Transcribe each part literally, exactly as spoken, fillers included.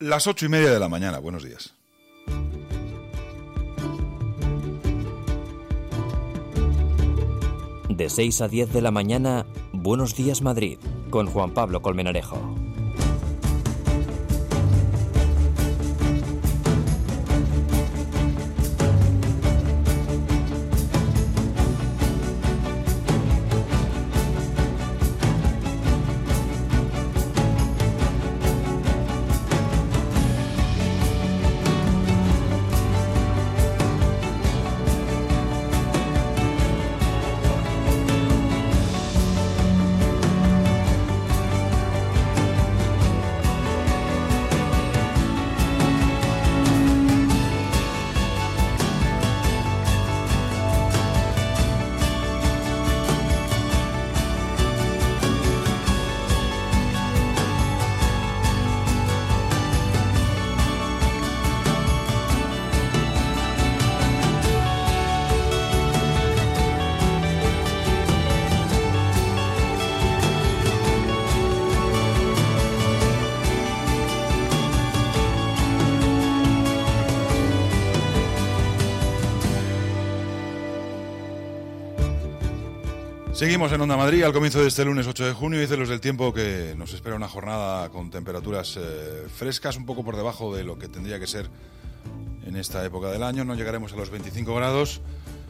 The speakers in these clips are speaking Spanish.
Las ocho y media de la mañana. Buenos días. De seis a diez de la mañana, Buenos Días Madrid, con Juan Pablo Colmenarejo. Seguimos en Onda Madrid al comienzo de este lunes ocho de junio y dice los del tiempo que nos espera una jornada con temperaturas eh, frescas, un poco por debajo de lo que tendría que ser en esta época del año. No llegaremos a los veinticinco grados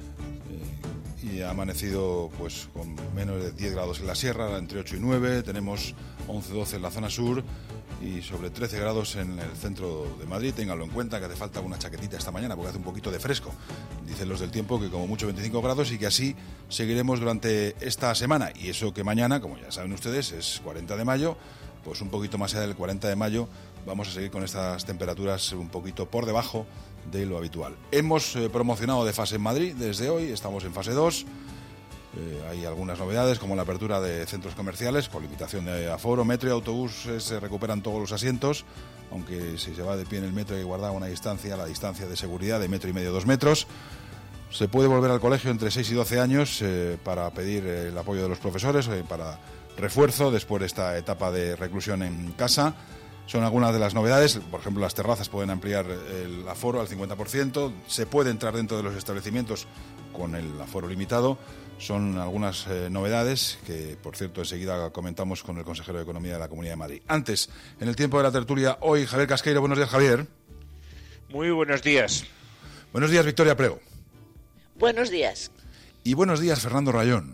eh, y ha amanecido pues con menos de diez grados en la sierra, entre ocho y nueve, tenemos once doce en la zona sur y sobre trece grados en el centro de Madrid. Ténganlo en cuenta que hace falta una chaquetita esta mañana porque hace un poquito de fresco. Dicen los del tiempo que como mucho veinticinco grados y que así seguiremos durante esta semana. Y eso que mañana, como ya saben ustedes, es cuarenta de mayo, pues un poquito más allá del cuarenta de mayo vamos a seguir con estas temperaturas un poquito por debajo de lo habitual. Hemos eh, promocionado de fase en Madrid desde hoy, estamos en fase dos. Eh, hay algunas novedades como la apertura de centros comerciales con limitación de aforo, metro y autobuses, se recuperan todos los asientos, aunque si se va de pie en el metro hay que guardar una distancia, la distancia de seguridad de metro y medio, dos metros. Se puede volver al colegio entre seis y doce años eh, para pedir eh, el apoyo de los profesores, eh, para refuerzo después de esta etapa de reclusión en casa. Son algunas de las novedades, por ejemplo las terrazas pueden ampliar el aforo al cincuenta por ciento, se puede entrar dentro de los establecimientos con el aforo limitado. Son algunas eh, novedades que, por cierto, enseguida comentamos con el consejero de Economía de la Comunidad de Madrid. Antes, en el tiempo de la tertulia, hoy Javier Casqueiro. Buenos días, Javier. Muy buenos días. Buenos días, Victoria Prego. Buenos días. Y buenos días, Fernando Rayón.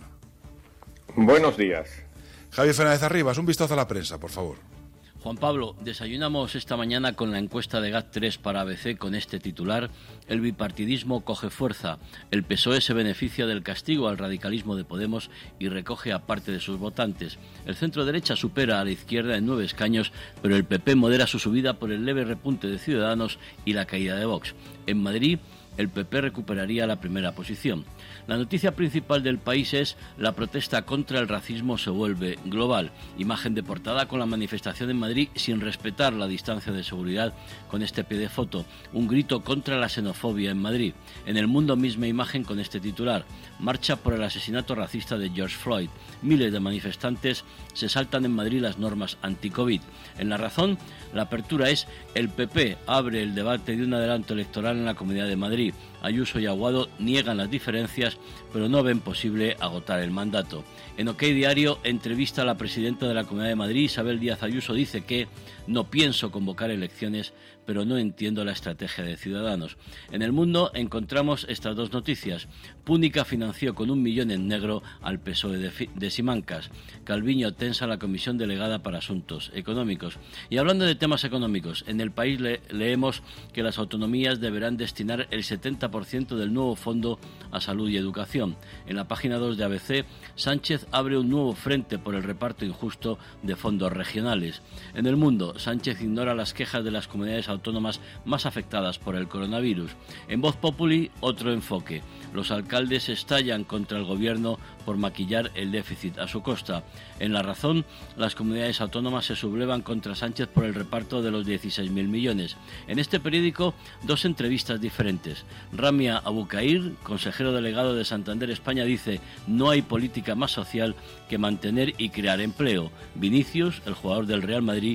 Buenos días. Javier Fernández Arribas, un vistazo a la prensa, por favor. Juan Pablo, desayunamos esta mañana con la encuesta de GAT tres para A B C con este titular: el bipartidismo coge fuerza, el P S O E se beneficia del castigo al radicalismo de Podemos y recoge a parte de sus votantes. El centro derecha supera a la izquierda en nueve escaños, pero el P P modera su subida por el leve repunte de Ciudadanos y la caída de Vox. En Madrid, el P P recuperaría la primera posición. La noticia principal del país es: la protesta contra el racismo se vuelve global. Imagen de portada con la manifestación en Madrid sin respetar la distancia de seguridad con este pie de foto. Un grito contra la xenofobia en Madrid. En El Mundo, misma imagen con este titular: marcha por el asesinato racista de George Floyd. Miles de manifestantes se saltan en Madrid las normas anti-COVID. En La Razón, la apertura es: el P P abre el debate de un adelanto electoral en la Comunidad de Madrid. Ayuso y Aguado niegan las diferencias, pero no ven posible agotar el mandato. En OK Diario, entrevista a la presidenta de la Comunidad de Madrid, Isabel Díaz Ayuso, dice que no pienso convocar elecciones, pero no entiendo la estrategia de Ciudadanos. En El Mundo encontramos estas dos noticias. Púnica financió con un millón en negro al P S O E de, de Simancas. Calviño tensa la Comisión Delegada para Asuntos Económicos. Y hablando de temas económicos, en El País le, leemos que las autonomías deberán destinar el setenta por ciento del nuevo fondo a salud y educación. En la página dos de A B C, Sánchez abre un nuevo frente por el reparto injusto de fondos regionales. En El Mundo, Sánchez ignora las quejas de las comunidades autónomas más afectadas por el coronavirus. En Voz Populi, otro enfoque. Los alcaldes estallan contra el gobierno por maquillar el déficit a su costa. En La Razón, las comunidades autónomas se sublevan contra Sánchez por el reparto de los dieciséis mil millones. En este periódico, dos entrevistas diferentes. Ramia Abucair, consejero delegado de Santander España, dice: no hay política más social que mantener y crear empleo. Vinicius, el jugador del Real Madrid,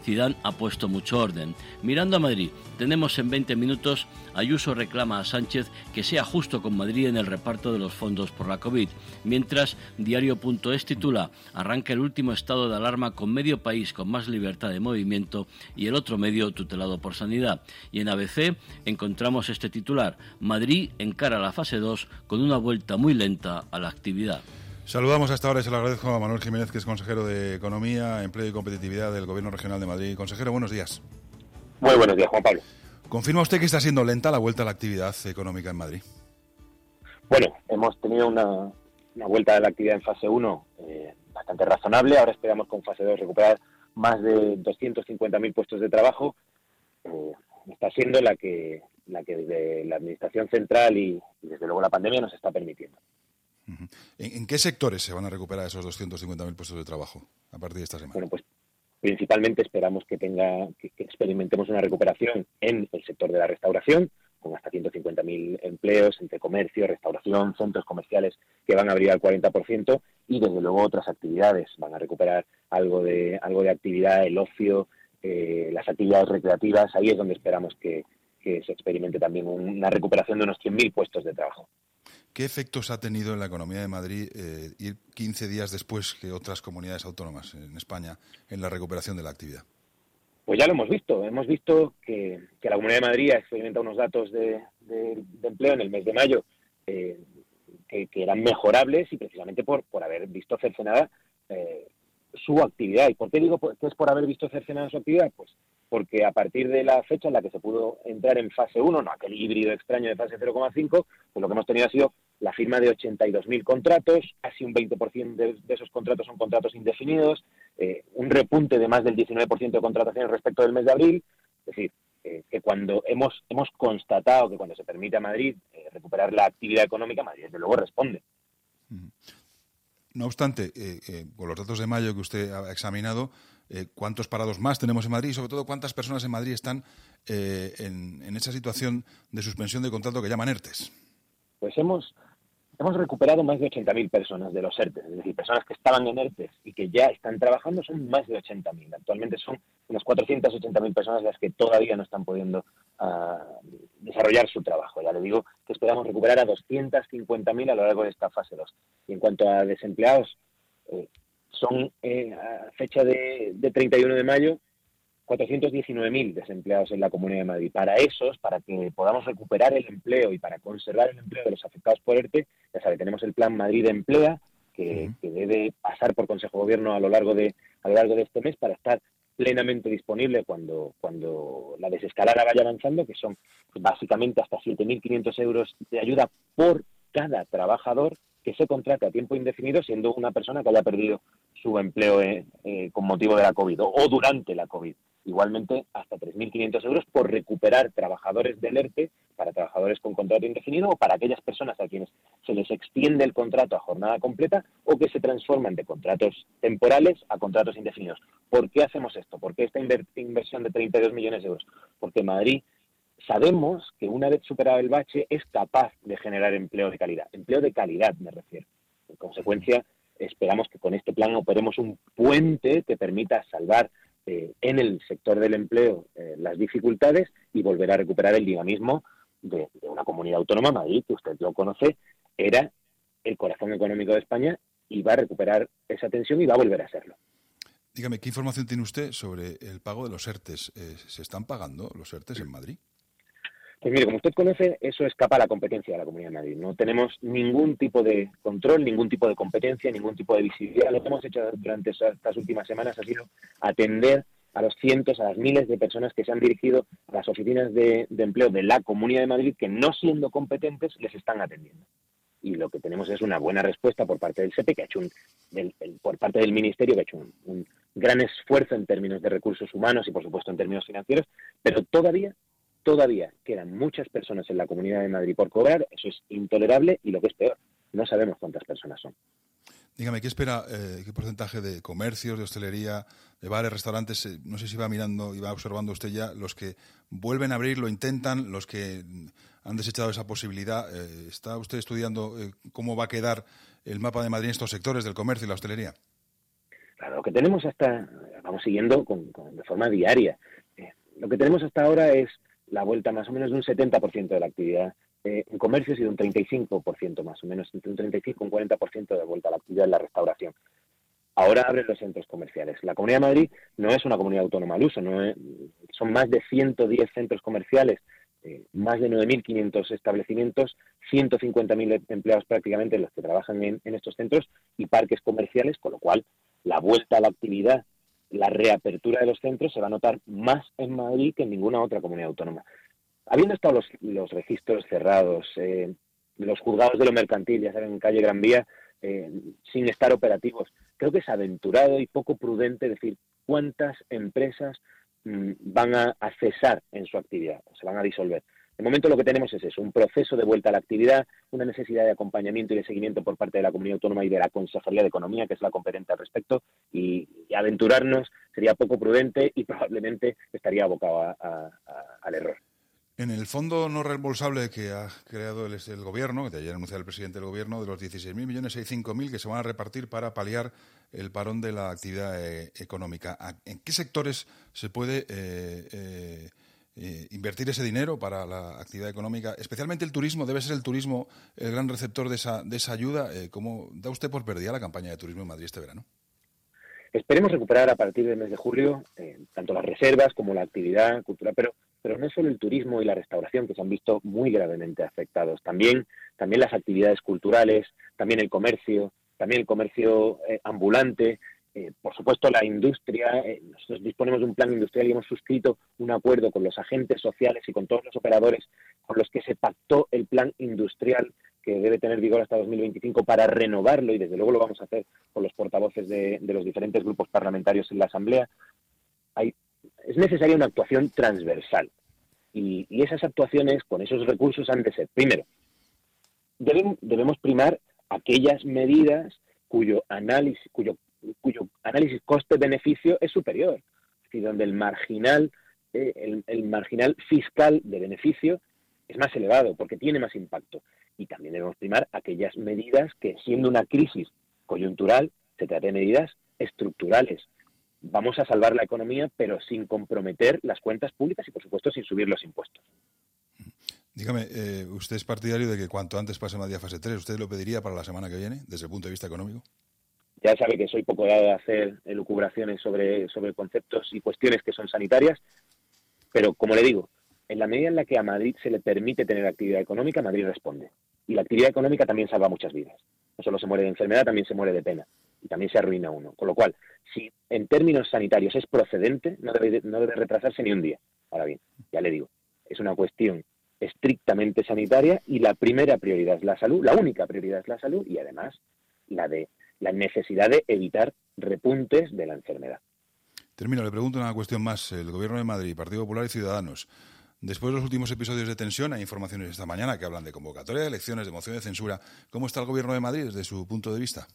Zidane ha puesto mucho orden. Mirando a Madrid, tenemos en veinte minutos, Ayuso reclama a Sánchez que sea justo con Madrid en el reparto de los fondos por la COVID, mientras Diario.es titula: arranca el último estado de alarma con medio país con más libertad de movimiento y el otro medio tutelado por Sanidad. Y en A B C encontramos este titular: Madrid encara la fase dos con una vuelta muy lenta a la actividad. Saludamos hasta ahora y se lo agradezco a Manuel Jiménez, que es consejero de Economía, Empleo y Competitividad del Gobierno Regional de Madrid. Consejero, buenos días. Muy buenos días, Juan Pablo. ¿Confirma usted que está siendo lenta la vuelta a la actividad económica en Madrid? Bueno, hemos tenido una, una vuelta a la actividad en fase uno eh, bastante razonable. Ahora esperamos con fase dos recuperar más de doscientos cincuenta mil puestos de trabajo. Eh, está siendo la que, la que desde la Administración Central y, y desde luego la pandemia nos está permitiendo. ¿En, ¿En qué sectores se van a recuperar esos doscientos cincuenta mil puestos de trabajo a partir de esta semana? Bueno, pues principalmente esperamos que tenga que, que experimentemos una recuperación en el sector de la restauración, con hasta ciento cincuenta mil empleos entre comercio, restauración, centros comerciales que van a abrir al cuarenta por ciento, y desde luego otras actividades. Van a recuperar algo de algo de actividad, el ocio, eh, las actividades recreativas. Ahí es donde esperamos que, que se experimente también una recuperación de unos cien mil puestos de trabajo. ¿Qué efectos ha tenido en la economía de Madrid eh, ir quince días después que otras comunidades autónomas en España en la recuperación de la actividad? Pues ya lo hemos visto. Hemos visto que, que la Comunidad de Madrid ha experimentado unos datos de, de, de empleo en el mes de mayo eh, que, que eran mejorables, y precisamente por, por haber visto cercenada eh, su actividad. ¿Y por qué digo que es por haber visto cercenada su actividad? Pues porque a partir de la fecha en la que se pudo entrar en fase uno, no aquel híbrido extraño de fase cero coma cinco, pues lo que hemos tenido ha sido la firma de ochenta y dos mil contratos, casi un veinte por ciento de, de esos contratos son contratos indefinidos, eh, un repunte de más del diecinueve por ciento de contrataciones respecto del mes de abril. Es decir, eh, que cuando hemos hemos constatado que cuando se permite a Madrid eh, recuperar la actividad económica, Madrid desde luego responde. No obstante, eh, eh, con los datos de mayo que usted ha examinado, eh, ¿cuántos parados más tenemos en Madrid? Y sobre todo, ¿cuántas personas en Madrid están eh, en, en esa situación de suspensión de contrato que llaman ERTES? Pues hemos hemos recuperado más de ochenta mil personas de los ERTES, es decir, personas que estaban en ERTES y que ya están trabajando, son más de ochenta mil. Actualmente son unas cuatrocientas ochenta mil personas las que todavía no están pudiendo uh, desarrollar su trabajo. Ya le digo que esperamos recuperar a doscientas cincuenta mil a lo largo de esta fase dos. Y en cuanto a desempleados, eh, son eh, a fecha de, de treinta y uno de mayo, cuatrocientos diecinueve mil desempleados en la Comunidad de Madrid. Para esos, para que podamos recuperar el empleo y para conservar el empleo de los afectados por ERTE, ya sabe, tenemos el Plan Madrid Emplea, que, que debe pasar por Consejo de Gobierno a lo largo de a lo largo de este mes para estar plenamente disponible cuando cuando la desescalada vaya avanzando, que son pues, básicamente hasta siete mil quinientos euros de ayuda por cada trabajador que se contrate a tiempo indefinido, siendo una persona que haya perdido su empleo eh, eh, con motivo de la COVID o, o durante la COVID. Igualmente, hasta tres mil quinientos euros por recuperar trabajadores del ERTE, para trabajadores con contrato indefinido o para aquellas personas a quienes se les extiende el contrato a jornada completa o que se transforman de contratos temporales a contratos indefinidos. ¿Por qué hacemos esto? ¿Por qué esta inver- inversión de treinta y dos millones de euros? Porque Madrid sabemos que una vez superado el bache es capaz de generar empleo de calidad. Empleo de calidad me refiero. En consecuencia, esperamos que con este plan operemos un puente que permita salvar eh, en el sector del empleo eh, las dificultades y volver a recuperar el dinamismo de, de una comunidad autónoma, Madrid, que usted lo conoce, era el corazón económico de España y va a recuperar esa tensión y va a volver a serlo. Dígame, ¿qué información tiene usted sobre el pago de los ERTES? Eh, ¿Se están pagando los ERTES en Madrid? Pues mire, como usted conoce, eso escapa a la competencia de la Comunidad de Madrid. No tenemos ningún tipo de control, ningún tipo de competencia, ningún tipo de visibilidad. Lo que hemos hecho durante estas últimas semanas ha sido atender a los cientos, a las miles de personas que se han dirigido a las oficinas de, de empleo de la Comunidad de Madrid, que no siendo competentes les están atendiendo. Y lo que tenemos es una buena respuesta por parte del S E P E, que ha hecho un, del, el, por parte del Ministerio, que ha hecho un, un gran esfuerzo en términos de recursos humanos y, por supuesto, en términos financieros, pero todavía Todavía quedan muchas personas en la Comunidad de Madrid por cobrar, eso es intolerable y lo que es peor, no sabemos cuántas personas son. Dígame, ¿qué espera, eh, qué porcentaje de comercios, de hostelería, de bares, restaurantes, eh, no sé si va mirando y va observando usted ya, los que vuelven a abrir, lo intentan, los que han desechado esa posibilidad? Eh, ¿Está usted estudiando eh, cómo va a quedar el mapa de Madrid en estos sectores del comercio y la hostelería? Claro, lo que tenemos hasta, vamos siguiendo con, con, de forma diaria, eh, lo que tenemos hasta ahora es la vuelta más o menos de un setenta por ciento de la actividad eh, en comercios y de un treinta y cinco por ciento más o menos, entre un treinta y cinco y un cuarenta por ciento de vuelta a la actividad en la restauración. Ahora abren los centros comerciales. La Comunidad de Madrid no es una comunidad autónoma al uso, no es, son más de ciento diez centros comerciales, eh, más de nueve mil quinientos establecimientos, ciento cincuenta mil empleados prácticamente los que trabajan en, en estos centros y parques comerciales, con lo cual la vuelta a la actividad, la reapertura de los centros se va a notar más en Madrid que en ninguna otra comunidad autónoma. Habiendo estado los, los registros cerrados, eh, los juzgados de lo mercantil, ya saben, en calle Gran Vía, eh, sin estar operativos, creo que es aventurado y poco prudente decir cuántas empresas mmm, van a, a cesar en su actividad, o se van a disolver. De momento lo que tenemos es eso, un proceso de vuelta a la actividad, una necesidad de acompañamiento y de seguimiento por parte de la Comunidad Autónoma y de la Consejería de Economía, que es la competente al respecto, y, y aventurarnos sería poco prudente y probablemente estaría abocado a, a, a, al error. En el fondo no reembolsable que ha creado el, el Gobierno, que de ayer anunció el presidente del Gobierno, de los dieciséis mil millones hay cinco mil que se van a repartir para paliar el parón de la actividad eh, económica. ¿En qué sectores se puede eh, eh, eh, invertir ese dinero para la actividad económica? Especialmente el turismo, debe ser el turismo el gran receptor de esa, de esa ayuda. Eh, ¿Cómo da usted por perdida la campaña de turismo en Madrid este verano? Esperemos recuperar a partir del mes de julio eh, tanto las reservas como la actividad cultural, pero pero no es solo el turismo y la restauración que se han visto muy gravemente afectados, también, también las actividades culturales, también el comercio, también el comercio eh, ambulante, eh, por supuesto la industria. Eh, nosotros disponemos de un plan industrial y hemos suscrito un acuerdo con los agentes sociales y con todos los operadores con los que se pactó el plan industrial que debe tener vigor hasta dos mil veinticinco para renovarlo, y desde luego lo vamos a hacer con los portavoces de, de los diferentes grupos parlamentarios en la Asamblea. Hay Es necesaria una actuación transversal y, y esas actuaciones con esos recursos han de ser, primero, deben, debemos primar aquellas medidas cuyo análisis, cuyo, cuyo análisis coste-beneficio es superior, es decir, donde el marginal, eh, el, el marginal fiscal de beneficio es más elevado porque tiene más impacto. Y también debemos primar aquellas medidas que, siendo una crisis coyuntural, se trata de medidas estructurales. Vamos a salvar la economía, pero sin comprometer las cuentas públicas y, por supuesto, sin subir los impuestos. Dígame, eh, ¿usted es partidario de que cuanto antes pase Madrid a fase tres? ¿Usted lo pediría para la semana que viene, desde el punto de vista económico? Ya sabe que soy poco dado a hacer elucubraciones sobre, sobre conceptos y cuestiones que son sanitarias, pero, como le digo, en la medida en la que a Madrid se le permite tener actividad económica, Madrid responde. Y la actividad económica también salva muchas vidas. No solo se muere de enfermedad, también se muere de pena. Y también se arruina uno. Con lo cual, si en términos sanitarios es procedente, no debe, no debe retrasarse ni un día. Ahora bien, ya le digo, es una cuestión estrictamente sanitaria y la primera prioridad es la salud, la única prioridad es la salud y además la de la necesidad de evitar repuntes de la enfermedad. Termino, le pregunto una cuestión más. El Gobierno de Madrid, Partido Popular y Ciudadanos, después de los últimos episodios de tensión, hay informaciones esta mañana que hablan de convocatoria de elecciones, de moción de censura. ¿Cómo está el Gobierno de Madrid desde su punto de vista?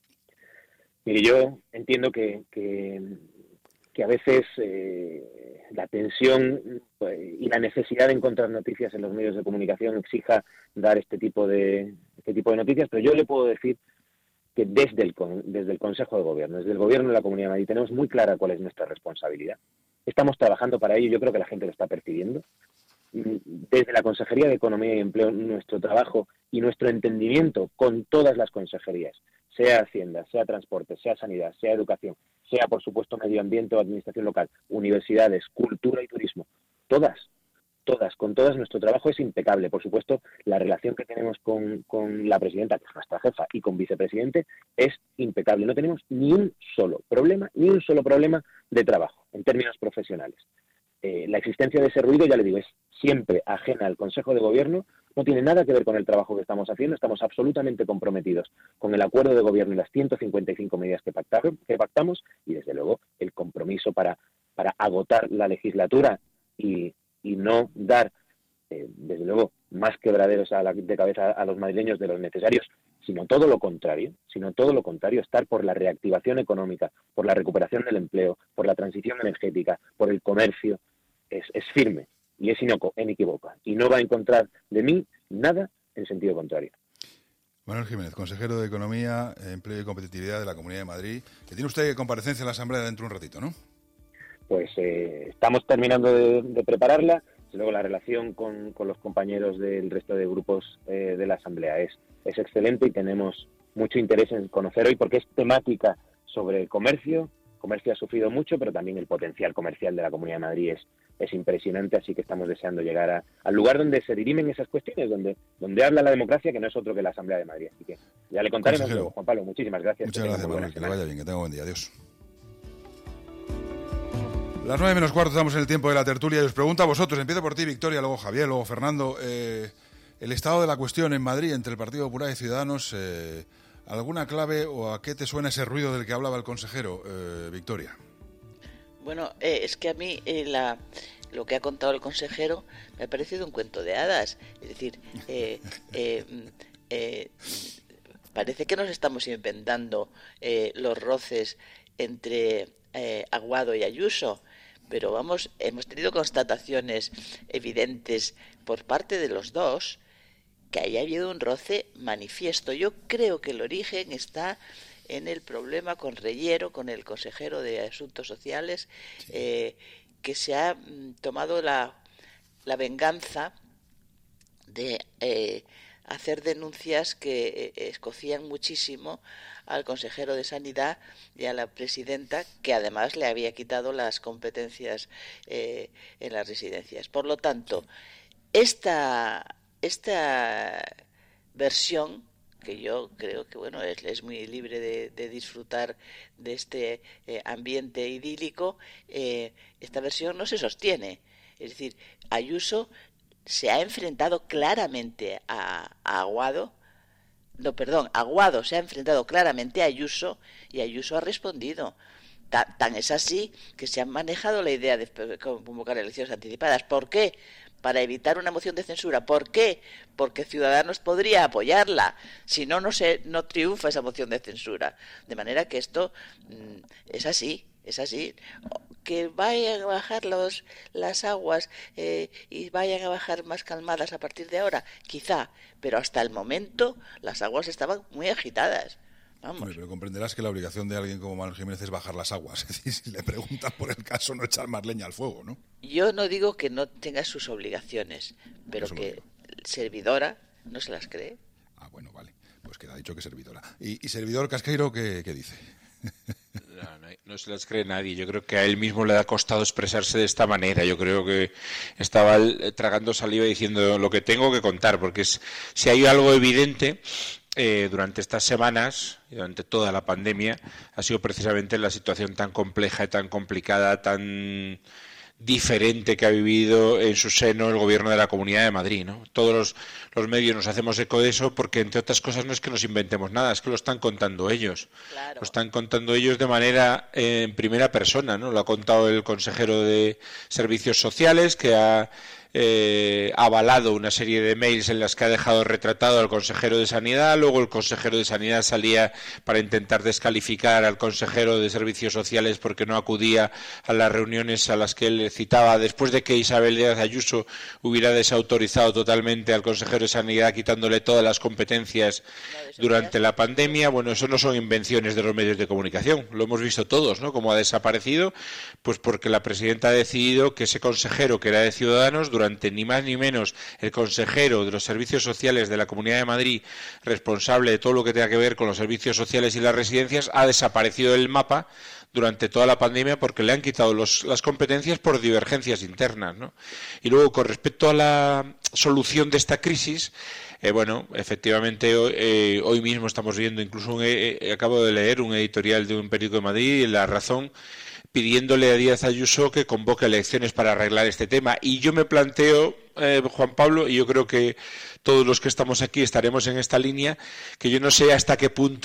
Mire, yo entiendo que, que, que a veces eh, la tensión pues, y la necesidad de encontrar noticias en los medios de comunicación exija dar este tipo de este tipo de noticias, pero yo le puedo decir que desde el, desde el Consejo de Gobierno, desde el Gobierno de la Comunidad de Madrid, tenemos muy clara cuál es nuestra responsabilidad. Estamos trabajando para ello y yo creo que la gente lo está percibiendo. Desde la Consejería de Economía y Empleo, nuestro trabajo y nuestro entendimiento con todas las consejerías, sea Hacienda, sea Transporte, sea Sanidad, sea Educación, sea, por supuesto, Medio Ambiente o Administración Local, universidades, cultura y turismo, todas, todas, con todas nuestro trabajo es impecable. Por supuesto, la relación que tenemos con, con la presidenta, que es nuestra jefa, y con vicepresidente es impecable. No tenemos ni un solo problema, ni un solo problema de trabajo en términos profesionales. Eh, la existencia de ese ruido, ya le digo, es siempre ajena al Consejo de Gobierno, no tiene nada que ver con el trabajo que estamos haciendo, estamos absolutamente comprometidos con el acuerdo de gobierno y las ciento cincuenta y cinco medidas que, pactaron, que pactamos y, desde luego, el compromiso para, para agotar la legislatura y, y no dar, eh, desde luego, más quebraderos a la, de cabeza a los madrileños de los necesarios, sino todo lo contrario, sino todo lo contrario, estar por la reactivación económica, por la recuperación del empleo, por la transición energética, por el comercio, es, es firme y es inequívoca y no va a encontrar de mí nada en sentido contrario. Manuel Jiménez, consejero de Economía, Empleo y Competitividad de la Comunidad de Madrid. Que tiene usted comparecencia en la Asamblea dentro de un ratito, ¿no? Pues eh, estamos terminando de, de prepararla. Luego la relación con, con los compañeros del resto de grupos eh, de la Asamblea es, es excelente y tenemos mucho interés en conocer hoy porque es temática sobre comercio. Comercio ha sufrido mucho, pero también el potencial comercial de la Comunidad de Madrid es, es impresionante, así que estamos deseando llegar a, al lugar donde se dirimen esas cuestiones, donde, donde habla la democracia, que no es otro que la Asamblea de Madrid. Así que ya le contaremos Consejero. luego. Juan Pablo, muchísimas gracias. Muchas gracias, Manuel, que le vaya bien, que tenga buen día. Adiós. Las nueve menos cuarto estamos en el tiempo de la tertulia y os pregunto a vosotros, empiezo por ti, Victoria, luego Javier, luego Fernando, eh, el estado de la cuestión en Madrid entre el Partido Popular y Ciudadanos, eh, ¿alguna clave o a qué te suena ese ruido del que hablaba el consejero, eh, Victoria? Bueno, eh, es que a mí eh, la, lo que ha contado el consejero me ha parecido un cuento de hadas. Es decir, eh, eh, eh, parece que nos estamos inventando eh, los roces entre eh, Aguado y Ayuso. Pero vamos, hemos tenido constataciones evidentes por parte de los dos que haya habido un roce manifiesto. Yo creo que el origen está en el problema con Reyero, con el consejero de Asuntos Sociales, eh, que se ha mm, tomado la, la venganza de eh, hacer denuncias que eh, escocían muchísimo al consejero de Sanidad y a la presidenta, que además le había quitado las competencias eh, en las residencias. Por lo tanto, esta, esta versión, que yo creo que bueno es, es muy libre de, de disfrutar de este eh, ambiente idílico, eh, esta versión no se sostiene. Es decir, Ayuso se ha enfrentado claramente a, a Aguado, no, perdón, Aguado se ha enfrentado claramente a Ayuso y Ayuso ha respondido. Tan, tan es así que se ha manejado la idea de convocar elecciones anticipadas. ¿Por qué? Para evitar una moción de censura. ¿Por qué? Porque Ciudadanos podría apoyarla. Si no, no, se, no triunfa esa moción de censura. De manera que esto mmm, es así, es así. Que vayan a bajar los, las aguas eh, y vayan a bajar más calmadas a partir de ahora, quizá. Pero hasta el momento las aguas estaban muy agitadas. Vamos. Bueno, pero comprenderás que la obligación de alguien como Manuel Jiménez es bajar las aguas. Es decir, si le preguntan por el caso, no echar más leña al fuego, ¿no? Yo no digo que no tenga sus obligaciones, pero Eso que servidora no se las cree. Ah, bueno, vale. Pues queda dicho que servidora. ¿Y, y servidor Casqueiro qué, qué dice? No, no, no se las cree nadie. Yo creo que a él mismo le ha costado expresarse de esta manera. Yo creo que estaba tragando saliva diciendo lo que tengo que contar, porque es, si hay algo evidente eh, durante estas semanas y durante toda la pandemia, ha sido precisamente la situación tan compleja y tan complicada, tan diferente que ha vivido en su seno el gobierno de la Comunidad de Madrid, ¿no? Todos los, los medios nos hacemos eco de eso porque, entre otras cosas, no es que nos inventemos nada, es que lo están contando ellos. Claro. Lo están contando ellos de manera eh, en primera persona, ¿no? Lo ha contado el consejero de Servicios Sociales, que ha eh, avalado una serie de mails en las que ha dejado retratado al consejero de Sanidad. Luego el consejero de Sanidad salía para intentar descalificar al consejero de Servicios Sociales porque no acudía a las reuniones a las que él citaba, después de que Isabel Díaz Ayuso hubiera desautorizado totalmente al consejero de Sanidad, quitándole todas las competencias durante la pandemia. Bueno, eso no son invenciones de los medios de comunicación, lo hemos visto todos, ¿no? Cómo ha desaparecido, pues porque la presidenta ha decidido que ese consejero, que era de Ciudadanos, durante ni más ni menos el consejero de los Servicios Sociales de la Comunidad de Madrid, responsable de todo lo que tenga que ver con los servicios sociales y las residencias, ha desaparecido del mapa durante toda la pandemia porque le han quitado los, las competencias por divergencias internas, ¿no? Y luego, con respecto a la solución de esta crisis, eh, bueno, efectivamente hoy, eh, hoy mismo estamos viendo, incluso un, eh, acabo de leer un editorial de un periódico de Madrid, La Razón, pidiéndole a Díaz Ayuso que convoque elecciones para arreglar este tema. Y yo me planteo, eh, Juan Pablo, y yo creo que todos los que estamos aquí estaremos en esta línea, que yo no sé hasta qué punto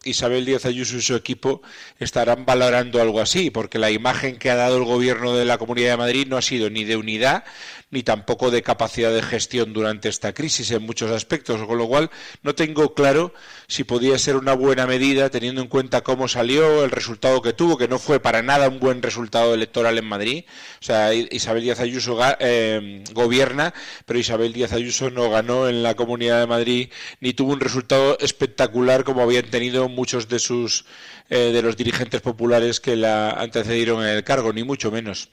Isabel Díaz Ayuso y su equipo estarán valorando algo así, porque la imagen que ha dado el gobierno de la Comunidad de Madrid no ha sido ni de unidad ni tampoco de capacidad de gestión durante esta crisis en muchos aspectos, con lo cual no tengo claro si podía ser una buena medida teniendo en cuenta cómo salió, el resultado que tuvo, que no fue para nada un buen resultado electoral en Madrid. O sea, Isabel Díaz Ayuso eh, gobierna, pero Isabel Díaz Ayuso no ganó en la Comunidad de Madrid ni tuvo un resultado espectacular como habían tenido muchos de sus eh, de los dirigentes populares que la antecedieron en el cargo, ni mucho menos.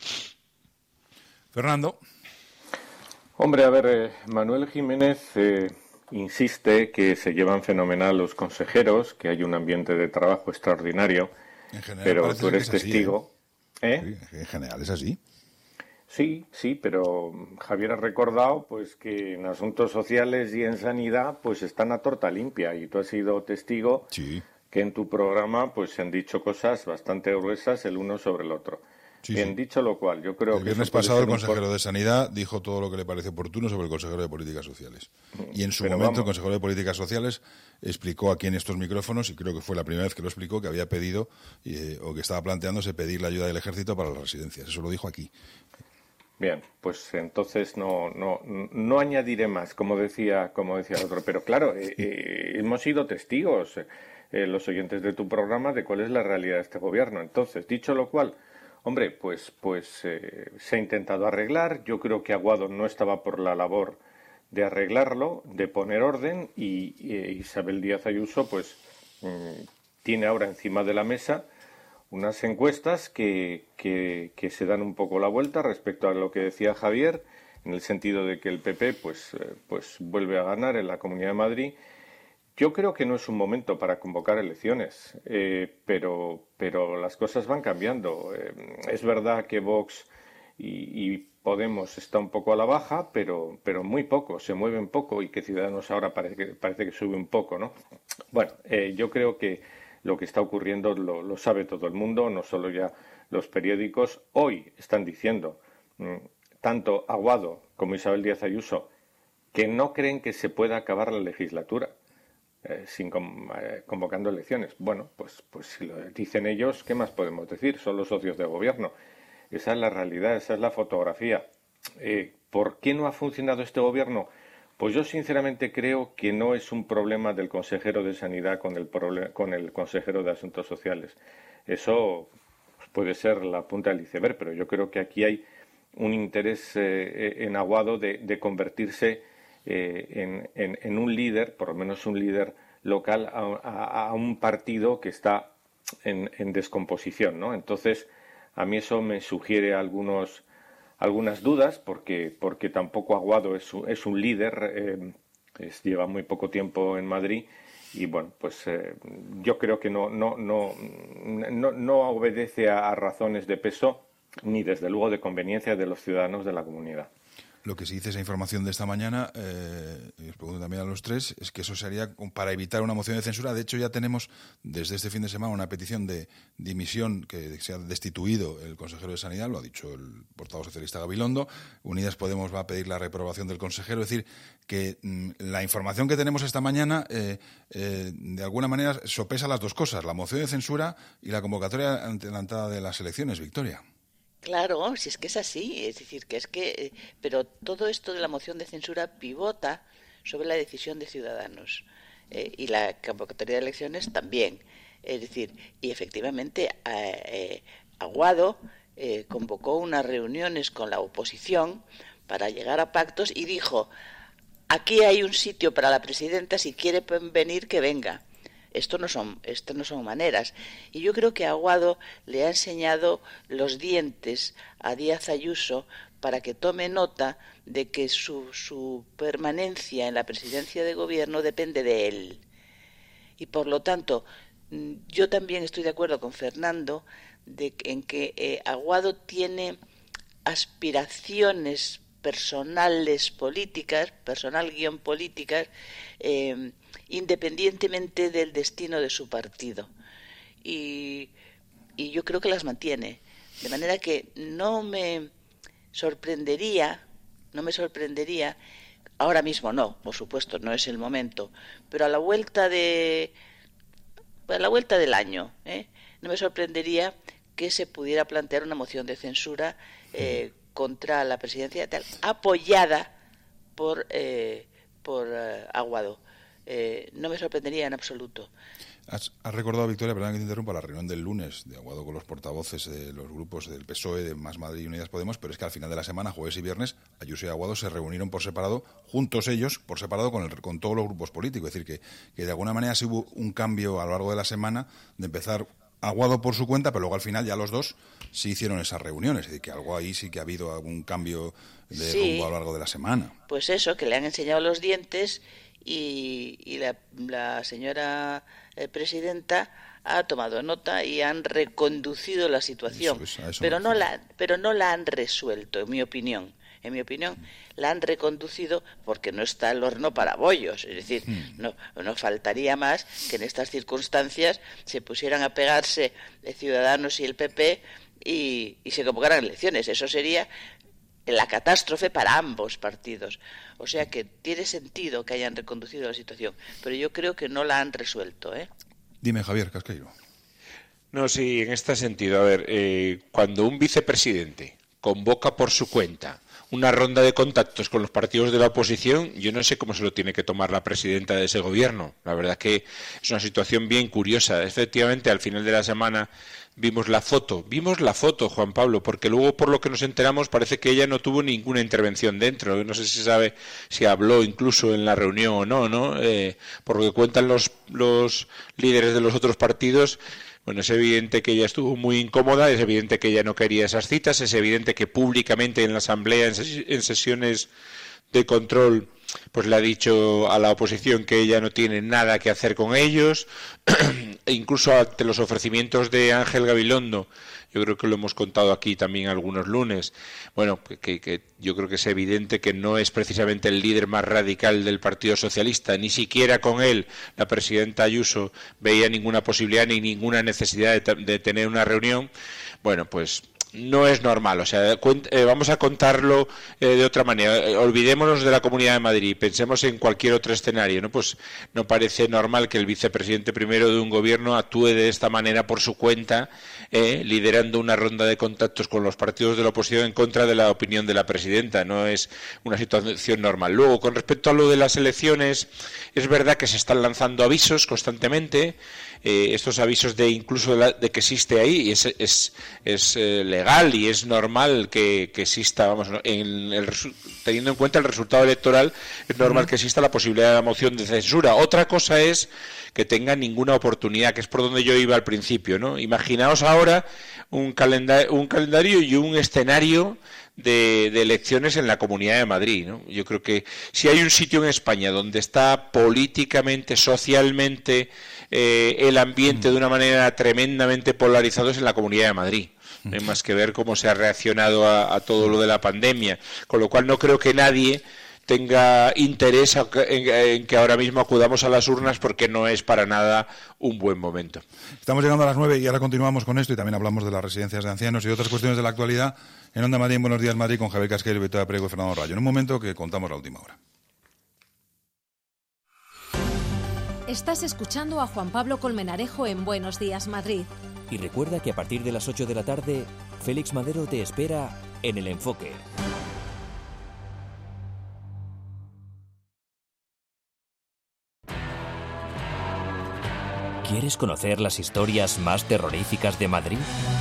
Fernando. Hombre, a ver, eh, Manuel Jiménez eh, insiste que se llevan fenomenal los consejeros, que hay un ambiente de trabajo extraordinario, En general, pero tú eres que es así, testigo. ¿eh? ¿Eh? Sí, en general es así. Sí, sí, pero Javier ha recordado pues que en asuntos sociales y en sanidad pues están a torta limpia, y tú has sido testigo Sí. que en tu programa pues se han dicho cosas bastante gruesas el uno sobre el otro. Sí, Bien, sí. dicho lo cual, yo creo El que... viernes eso puede pasado el ser un consejero por- de Sanidad dijo todo lo que le parece oportuno sobre el consejero de Políticas Sociales. Y en su Pero momento vamos. el consejero de Políticas Sociales explicó aquí en estos micrófonos, y creo que fue la primera vez que lo explicó, que había pedido eh, o que estaba planteándose pedir la ayuda del ejército para las residencias. Eso lo dijo aquí. Bien, pues entonces no, no, no añadiré más, como decía, como decía el otro. Pero claro, eh, eh, hemos sido testigos, eh, los oyentes de tu programa, de cuál es la realidad de este gobierno. Entonces, dicho lo cual, hombre, pues, pues eh, se ha intentado arreglar. Yo creo que Aguado no estaba por la labor de arreglarlo, de poner orden, y, y Isabel Díaz Ayuso, pues, mm, tiene ahora encima de la mesa unas encuestas que, que, que se dan un poco la vuelta respecto a lo que decía Javier, en el sentido de que el P P pues, eh, pues vuelve a ganar en la Comunidad de Madrid. Yo creo que no es un momento para convocar elecciones, eh, pero, pero las cosas van cambiando. Eh, es verdad que Vox y, y Podemos está un poco a la baja, pero, pero muy poco, se mueven poco, y que Ciudadanos ahora parece que, parece que sube un poco, ¿no? Bueno, eh, yo creo que lo que está ocurriendo lo, lo sabe todo el mundo, no solo ya los periódicos. Hoy están diciendo, mmm, tanto Aguado como Isabel Díaz Ayuso, que no creen que se pueda acabar la legislatura eh, sin con, eh, convocando elecciones. Bueno, pues, pues si lo dicen ellos, ¿qué más podemos decir? Son los socios de gobierno. Esa es la realidad, esa es la fotografía. Eh, ¿Por qué no ha funcionado este gobierno? Pues yo sinceramente creo que no es un problema del consejero de Sanidad con el, con el consejero de Asuntos Sociales. Eso puede ser la punta del iceberg, pero yo creo que aquí hay un interés eh, en Aguado de, de convertirse eh, en, en, en un líder, por lo menos un líder local, a, a, a un partido que está en, en descomposición, ¿no? Entonces, a mí eso me sugiere algunos... algunas dudas, porque porque tampoco Aguado es un, es un líder, eh, es, lleva muy poco tiempo en Madrid, y bueno, pues eh, yo creo que no no no no, no obedece a, a razones de peso, ni desde luego de conveniencia de los ciudadanos de la comunidad. Lo que se dice esa información de esta mañana, eh, y os pregunto también a los tres, es que eso sería para evitar una moción de censura. De hecho, ya tenemos desde este fin de semana una petición de dimisión, que se ha destituido el consejero de Sanidad, lo ha dicho el portavoz socialista Gabilondo. Unidas Podemos va a pedir la reprobación del consejero. Es decir, que mmm, la información que tenemos esta mañana, eh, eh, de alguna manera, sopesa las dos cosas, la moción de censura y la convocatoria adelantada de las elecciones. Victoria. Claro, si es que es así, es decir, que es que, pero todo esto de la moción de censura pivota sobre la decisión de Ciudadanos, eh, y la convocatoria de elecciones también, es decir, y efectivamente eh, eh, Aguado eh, convocó unas reuniones con la oposición para llegar a pactos y dijo, aquí hay un sitio para la presidenta, si quiere venir que venga. Esto no son, esto no son maneras. Y yo creo que Aguado le ha enseñado los dientes a Díaz Ayuso para que tome nota de que su, su permanencia en la presidencia de gobierno depende de él. Y por lo tanto, yo también estoy de acuerdo con Fernando de, en que eh, Aguado tiene aspiraciones personales políticas, personal guión políticas, eh, independientemente del destino de su partido. Y, y yo creo que las mantiene. De manera que no me sorprendería, no me sorprendería, ahora mismo no, por supuesto, no es el momento, pero a la vuelta de a la vuelta del año, ¿eh? no me sorprendería que se pudiera plantear una moción de censura eh, contra la presidencia tal, apoyada por, eh, por eh, Aguado. Eh, no me sorprendería en absoluto. Has, has recordado, Victoria, perdón que te interrumpa, la reunión del lunes de Aguado con los portavoces de los grupos del P S O E, de Más Madrid y Unidas Podemos, pero es que al final de la semana, jueves y viernes, Ayuso y Aguado se reunieron por separado, juntos ellos, por separado con, el, con todos los grupos políticos. Es decir, que, que de alguna manera sí hubo un cambio a lo largo de la semana de empezar Aguado por su cuenta, pero luego al final ya los dos sí hicieron esas reuniones. Es decir, que algo ahí sí que ha habido algún cambio de sí, rumbo a lo largo de la semana. Pues eso, que le han enseñado los dientes y, y la, la señora eh, presidenta ha tomado nota y han reconducido la situación, eso es, pero no la pero no la han resuelto, en mi opinión. En mi opinión, la han reconducido porque no está el horno para bollos. Es decir, no, no faltaría más que en estas circunstancias se pusieran a pegarse Ciudadanos y el P P y, y se convocaran elecciones. Eso sería la catástrofe para ambos partidos. O sea que tiene sentido que hayan reconducido la situación, pero yo creo que no la han resuelto, ¿eh? Dime, Javier Casqueiro. No, sí, en este sentido. A ver, eh, cuando un vicepresidente convoca por su cuenta una ronda de contactos con los partidos de la oposición, yo no sé cómo se lo tiene que tomar la presidenta de ese gobierno. La verdad que es una situación bien curiosa. Efectivamente, al final de la semana vimos la foto, vimos la foto, Juan Pablo, porque luego por lo que nos enteramos parece que ella no tuvo ninguna intervención dentro. No sé si sabe si habló incluso en la reunión o no, ¿no? Eh, por lo que cuentan los, los líderes de los otros partidos. Bueno, es evidente que ella estuvo muy incómoda, es evidente que ella no quería esas citas, es evidente que públicamente en la Asamblea, en, ses- en sesiones de control, pues le ha dicho a la oposición que ella no tiene nada que hacer con ellos, e incluso ante los ofrecimientos de Ángel Gabilondo, yo creo que lo hemos contado aquí también algunos lunes, bueno, que, que yo creo que es evidente que no es precisamente el líder más radical del Partido Socialista, ni siquiera con él la presidenta Ayuso veía ninguna posibilidad ni ninguna necesidad de, de tener una reunión. Bueno, pues no es normal, o sea, eh, vamos a contarlo eh, de otra manera. Eh, olvidémonos de la Comunidad de Madrid, pensemos en cualquier otro escenario, ¿no? Pues no parece normal que el vicepresidente primero de un gobierno actúe de esta manera por su cuenta, eh, liderando una ronda de contactos con los partidos de la oposición en contra de la opinión de la presidenta. No es una situación normal. Luego, con respecto a lo de las elecciones, es verdad que se están lanzando avisos constantemente. Eh, estos avisos de incluso de, la, de que existe ahí, y es, es, es eh, legal y es normal que, que exista, vamos, en el, teniendo en cuenta el resultado electoral, es normal que exista la posibilidad de la moción de censura. Otra cosa es que tengan ninguna oportunidad, que es por donde yo iba al principio, ¿no? Imaginaos ahora un calendario, un calendario y un escenario de, de elecciones en la Comunidad de Madrid, ¿no? Yo creo que si hay un sitio en España donde está políticamente, socialmente, eh, el ambiente de una manera tremendamente polarizado, es en la Comunidad de Madrid. No hay más que ver cómo se ha reaccionado a, a todo lo de la pandemia, con lo cual no creo que nadie tenga interés en, en que ahora mismo acudamos a las urnas, porque no es para nada un buen momento. Estamos llegando a las nueve y ahora continuamos con esto y también hablamos de las residencias de ancianos y otras cuestiones de la actualidad en Onda Madrid, en Buenos Días Madrid, con Javier Casqueiro, Victoria Prego y Fernando Rayo. En un momento que contamos la última hora. Estás escuchando a Juan Pablo Colmenarejo en Buenos Días Madrid. Y recuerda que a partir de las ocho de la tarde, Félix Madero te espera en El Enfoque. ¿Quieres conocer las historias más terroríficas de Madrid?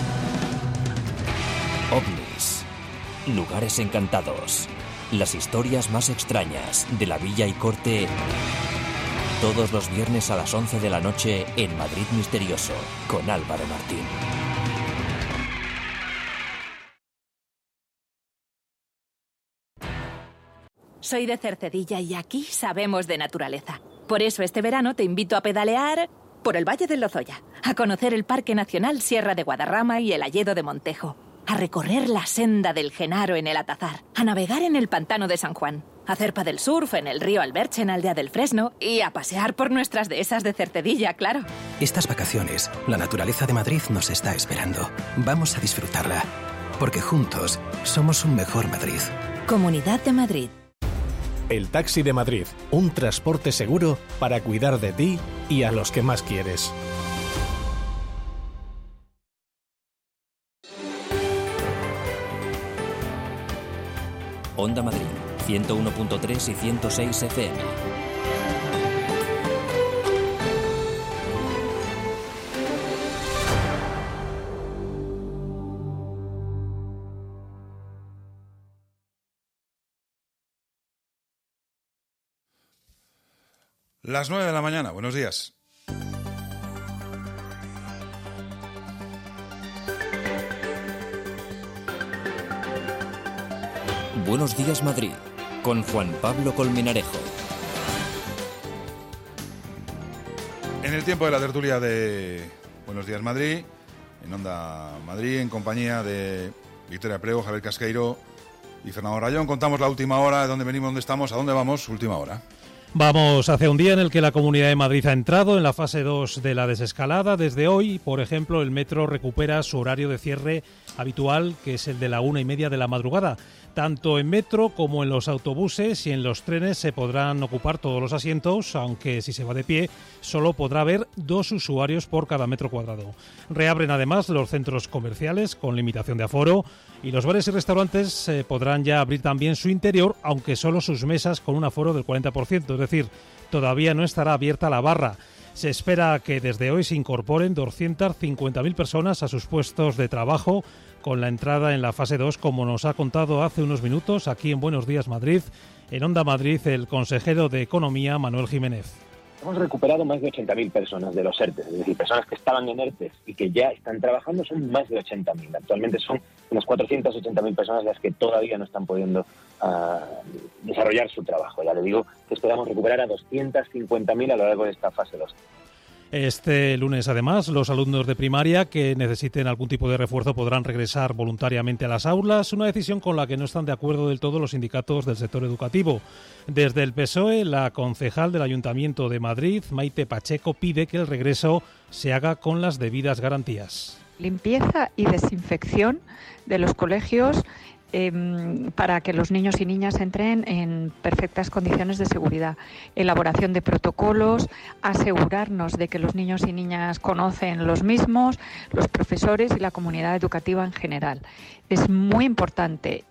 OVNIs, lugares encantados, las historias más extrañas de la Villa y Corte, todos los viernes a las once de la noche en Madrid Misterioso, con Álvaro Martín. Soy de Cercedilla y aquí sabemos de naturaleza. Por eso este verano te invito a pedalear por el Valle del Lozoya, a conocer el Parque Nacional Sierra de Guadarrama y el Hayedo de Montejo, a recorrer la senda del Genaro en el Atazar, a navegar en el Pantano de San Juan, a hacer paddle surf en el río Alberche en Aldea del Fresno y a pasear por nuestras dehesas de Cercedilla, claro. Estas vacaciones, la naturaleza de Madrid nos está esperando. Vamos a disfrutarla, porque juntos somos un mejor Madrid. Comunidad de Madrid. El Taxi de Madrid, un transporte seguro para cuidar de ti y a los que más quieres. Onda Madrid, ciento uno punto tres y ciento seis F M. Las nueve de la mañana, buenos días. Buenos días Madrid, con Juan Pablo Colmenarejo. En el tiempo de la tertulia de Buenos días Madrid, en Onda Madrid, en compañía de Victoria Prego, Javier Casqueiro y Fernando Rayón, contamos la última hora, de dónde venimos, dónde estamos, a dónde vamos, última hora. Vamos hacia un día en el que la Comunidad de Madrid ha entrado en la fase dos de la desescalada. Desde hoy, por ejemplo, el metro recupera su horario de cierre habitual, que es el de la una y media de la madrugada. Tanto en metro como en los autobuses y en los trenes se podrán ocupar todos los asientos, aunque si se va de pie solo podrá haber dos usuarios por cada metro cuadrado. Reabren además los centros comerciales con limitación de aforo y los bares y restaurantes eh, podrán ya abrir también su interior, aunque solo sus mesas con un aforo del cuarenta por ciento, es decir, todavía no estará abierta la barra. Se espera que desde hoy se incorporen doscientas cincuenta mil personas a sus puestos de trabajo con la entrada en la fase dos, como nos ha contado hace unos minutos aquí en Buenos Días Madrid, en Onda Madrid, el consejero de Economía, Manuel Jiménez. Hemos recuperado más de ochenta mil personas de los ERTE, es decir, personas que estaban en ERTE y que ya están trabajando, son más de ochenta mil. Actualmente son unas cuatrocientas ochenta mil personas las que todavía no están pudiendo uh, desarrollar su trabajo. Ya le digo que esperamos recuperar a doscientas cincuenta mil a lo largo de esta fase dos. Este lunes, además, los alumnos de primaria que necesiten algún tipo de refuerzo podrán regresar voluntariamente a las aulas, una decisión con la que no están de acuerdo del todo los sindicatos del sector educativo. Desde el P S O E, la concejal del Ayuntamiento de Madrid, Maite Pacheco, pide que el regreso se haga con las debidas garantías. Limpieza y desinfección de los colegios Eh, para que los niños y niñas entren en perfectas condiciones de seguridad. Elaboración de protocolos, asegurarnos de que los niños y niñas conocen los mismos, los profesores y la comunidad educativa en general. Es muy importante.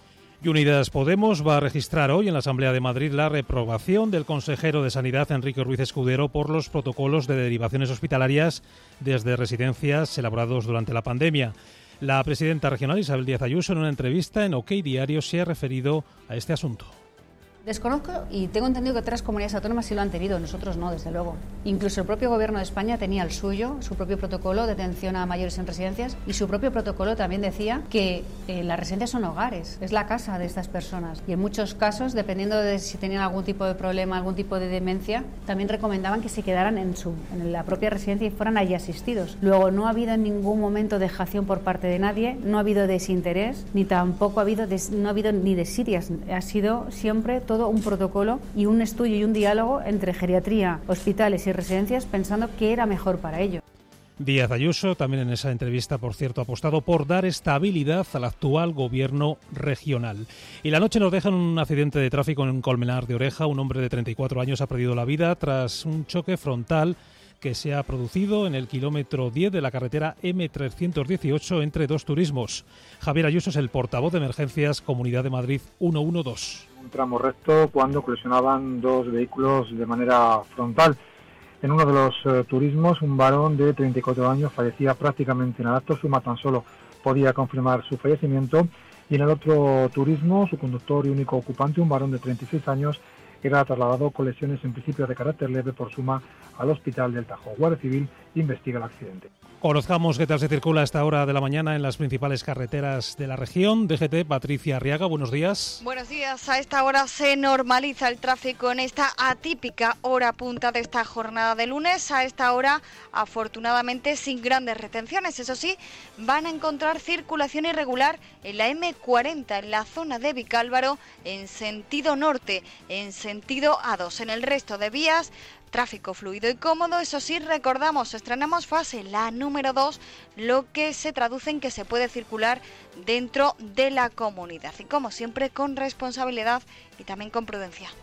Y Unidas Podemos va a registrar hoy en la Asamblea de Madrid la reprobación del consejero de Sanidad, Enrique Ruiz Escudero, por los protocolos de derivaciones hospitalarias desde residencias elaborados durante la pandemia. La presidenta regional Isabel Díaz Ayuso, en una entrevista en OK Diario, se ha referido a este asunto. Desconozco y tengo entendido que otras comunidades autónomas sí lo han tenido, nosotros no, desde luego. Incluso el propio Gobierno de España tenía el suyo, su propio protocolo de atención a mayores en residencias, y su propio protocolo también decía que eh, las residencias son hogares, es la casa de estas personas. Y en muchos casos, dependiendo de si tenían algún tipo de problema, algún tipo de demencia, también recomendaban que se quedaran en, su, en la propia residencia y fueran allí asistidos. Luego, no ha habido en ningún momento dejación por parte de nadie, no ha habido desinterés, ni tampoco ha habido, des, no ha habido ni desidias. Ha sido siempre todo un protocolo y un estudio y un diálogo entre geriatría, hospitales y residencias, pensando qué era mejor para ello. Díaz Ayuso, también en esa entrevista, por cierto, ha apostado por dar estabilidad al actual gobierno regional. Y la noche nos deja en un accidente de tráfico en Colmenar de Oreja. Un hombre de treinta y cuatro años ha perdido la vida tras un choque frontal que se ha producido en el kilómetro diez de la carretera eme trescientos dieciocho entre dos turismos. Javier Ayuso es el portavoz de Emergencias Comunidad de Madrid ciento doce. Un tramo recto cuando colisionaban dos vehículos de manera frontal. En uno de los eh, turismos, un varón de treinta y cuatro años fallecía prácticamente en el acto. Suma tan solo podía confirmar su fallecimiento. Y en el otro turismo, su conductor y único ocupante, un varón de treinta y seis años, era trasladado con lesiones en principio de carácter leve por suma al Hospital del Tajo. Guardia Civil investiga el accidente. Conozcamos qué tal se circula a esta hora de la mañana en las principales carreteras de la región. D G T, Patricia Arriaga, buenos días. Buenos días. A esta hora se normaliza el tráfico en esta atípica hora punta de esta jornada de lunes. A esta hora, afortunadamente, sin grandes retenciones. Eso sí, van a encontrar circulación irregular en la eme cuarenta, en la zona de Vicálvaro, en sentido norte, en sentido A dos. En el resto de vías, tráfico fluido y cómodo. Eso sí, recordamos, estrenamos fase, la número dos, lo que se traduce en que se puede circular dentro de la comunidad. Y como siempre, con responsabilidad y también con prudencia.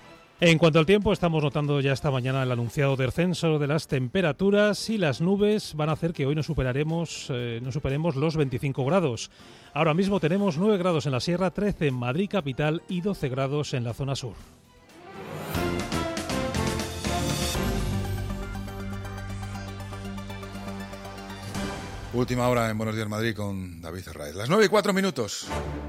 En cuanto al tiempo, estamos notando ya esta mañana el anunciado descenso de las temperaturas y las nubes van a hacer que hoy no superaremos, eh, no superemos los veinticinco grados. Ahora mismo tenemos nueve grados en la sierra, trece en Madrid capital y doce grados en la zona sur. Última hora en Buenos Días Madrid con David Herráez. Las nueve y cuatro minutos.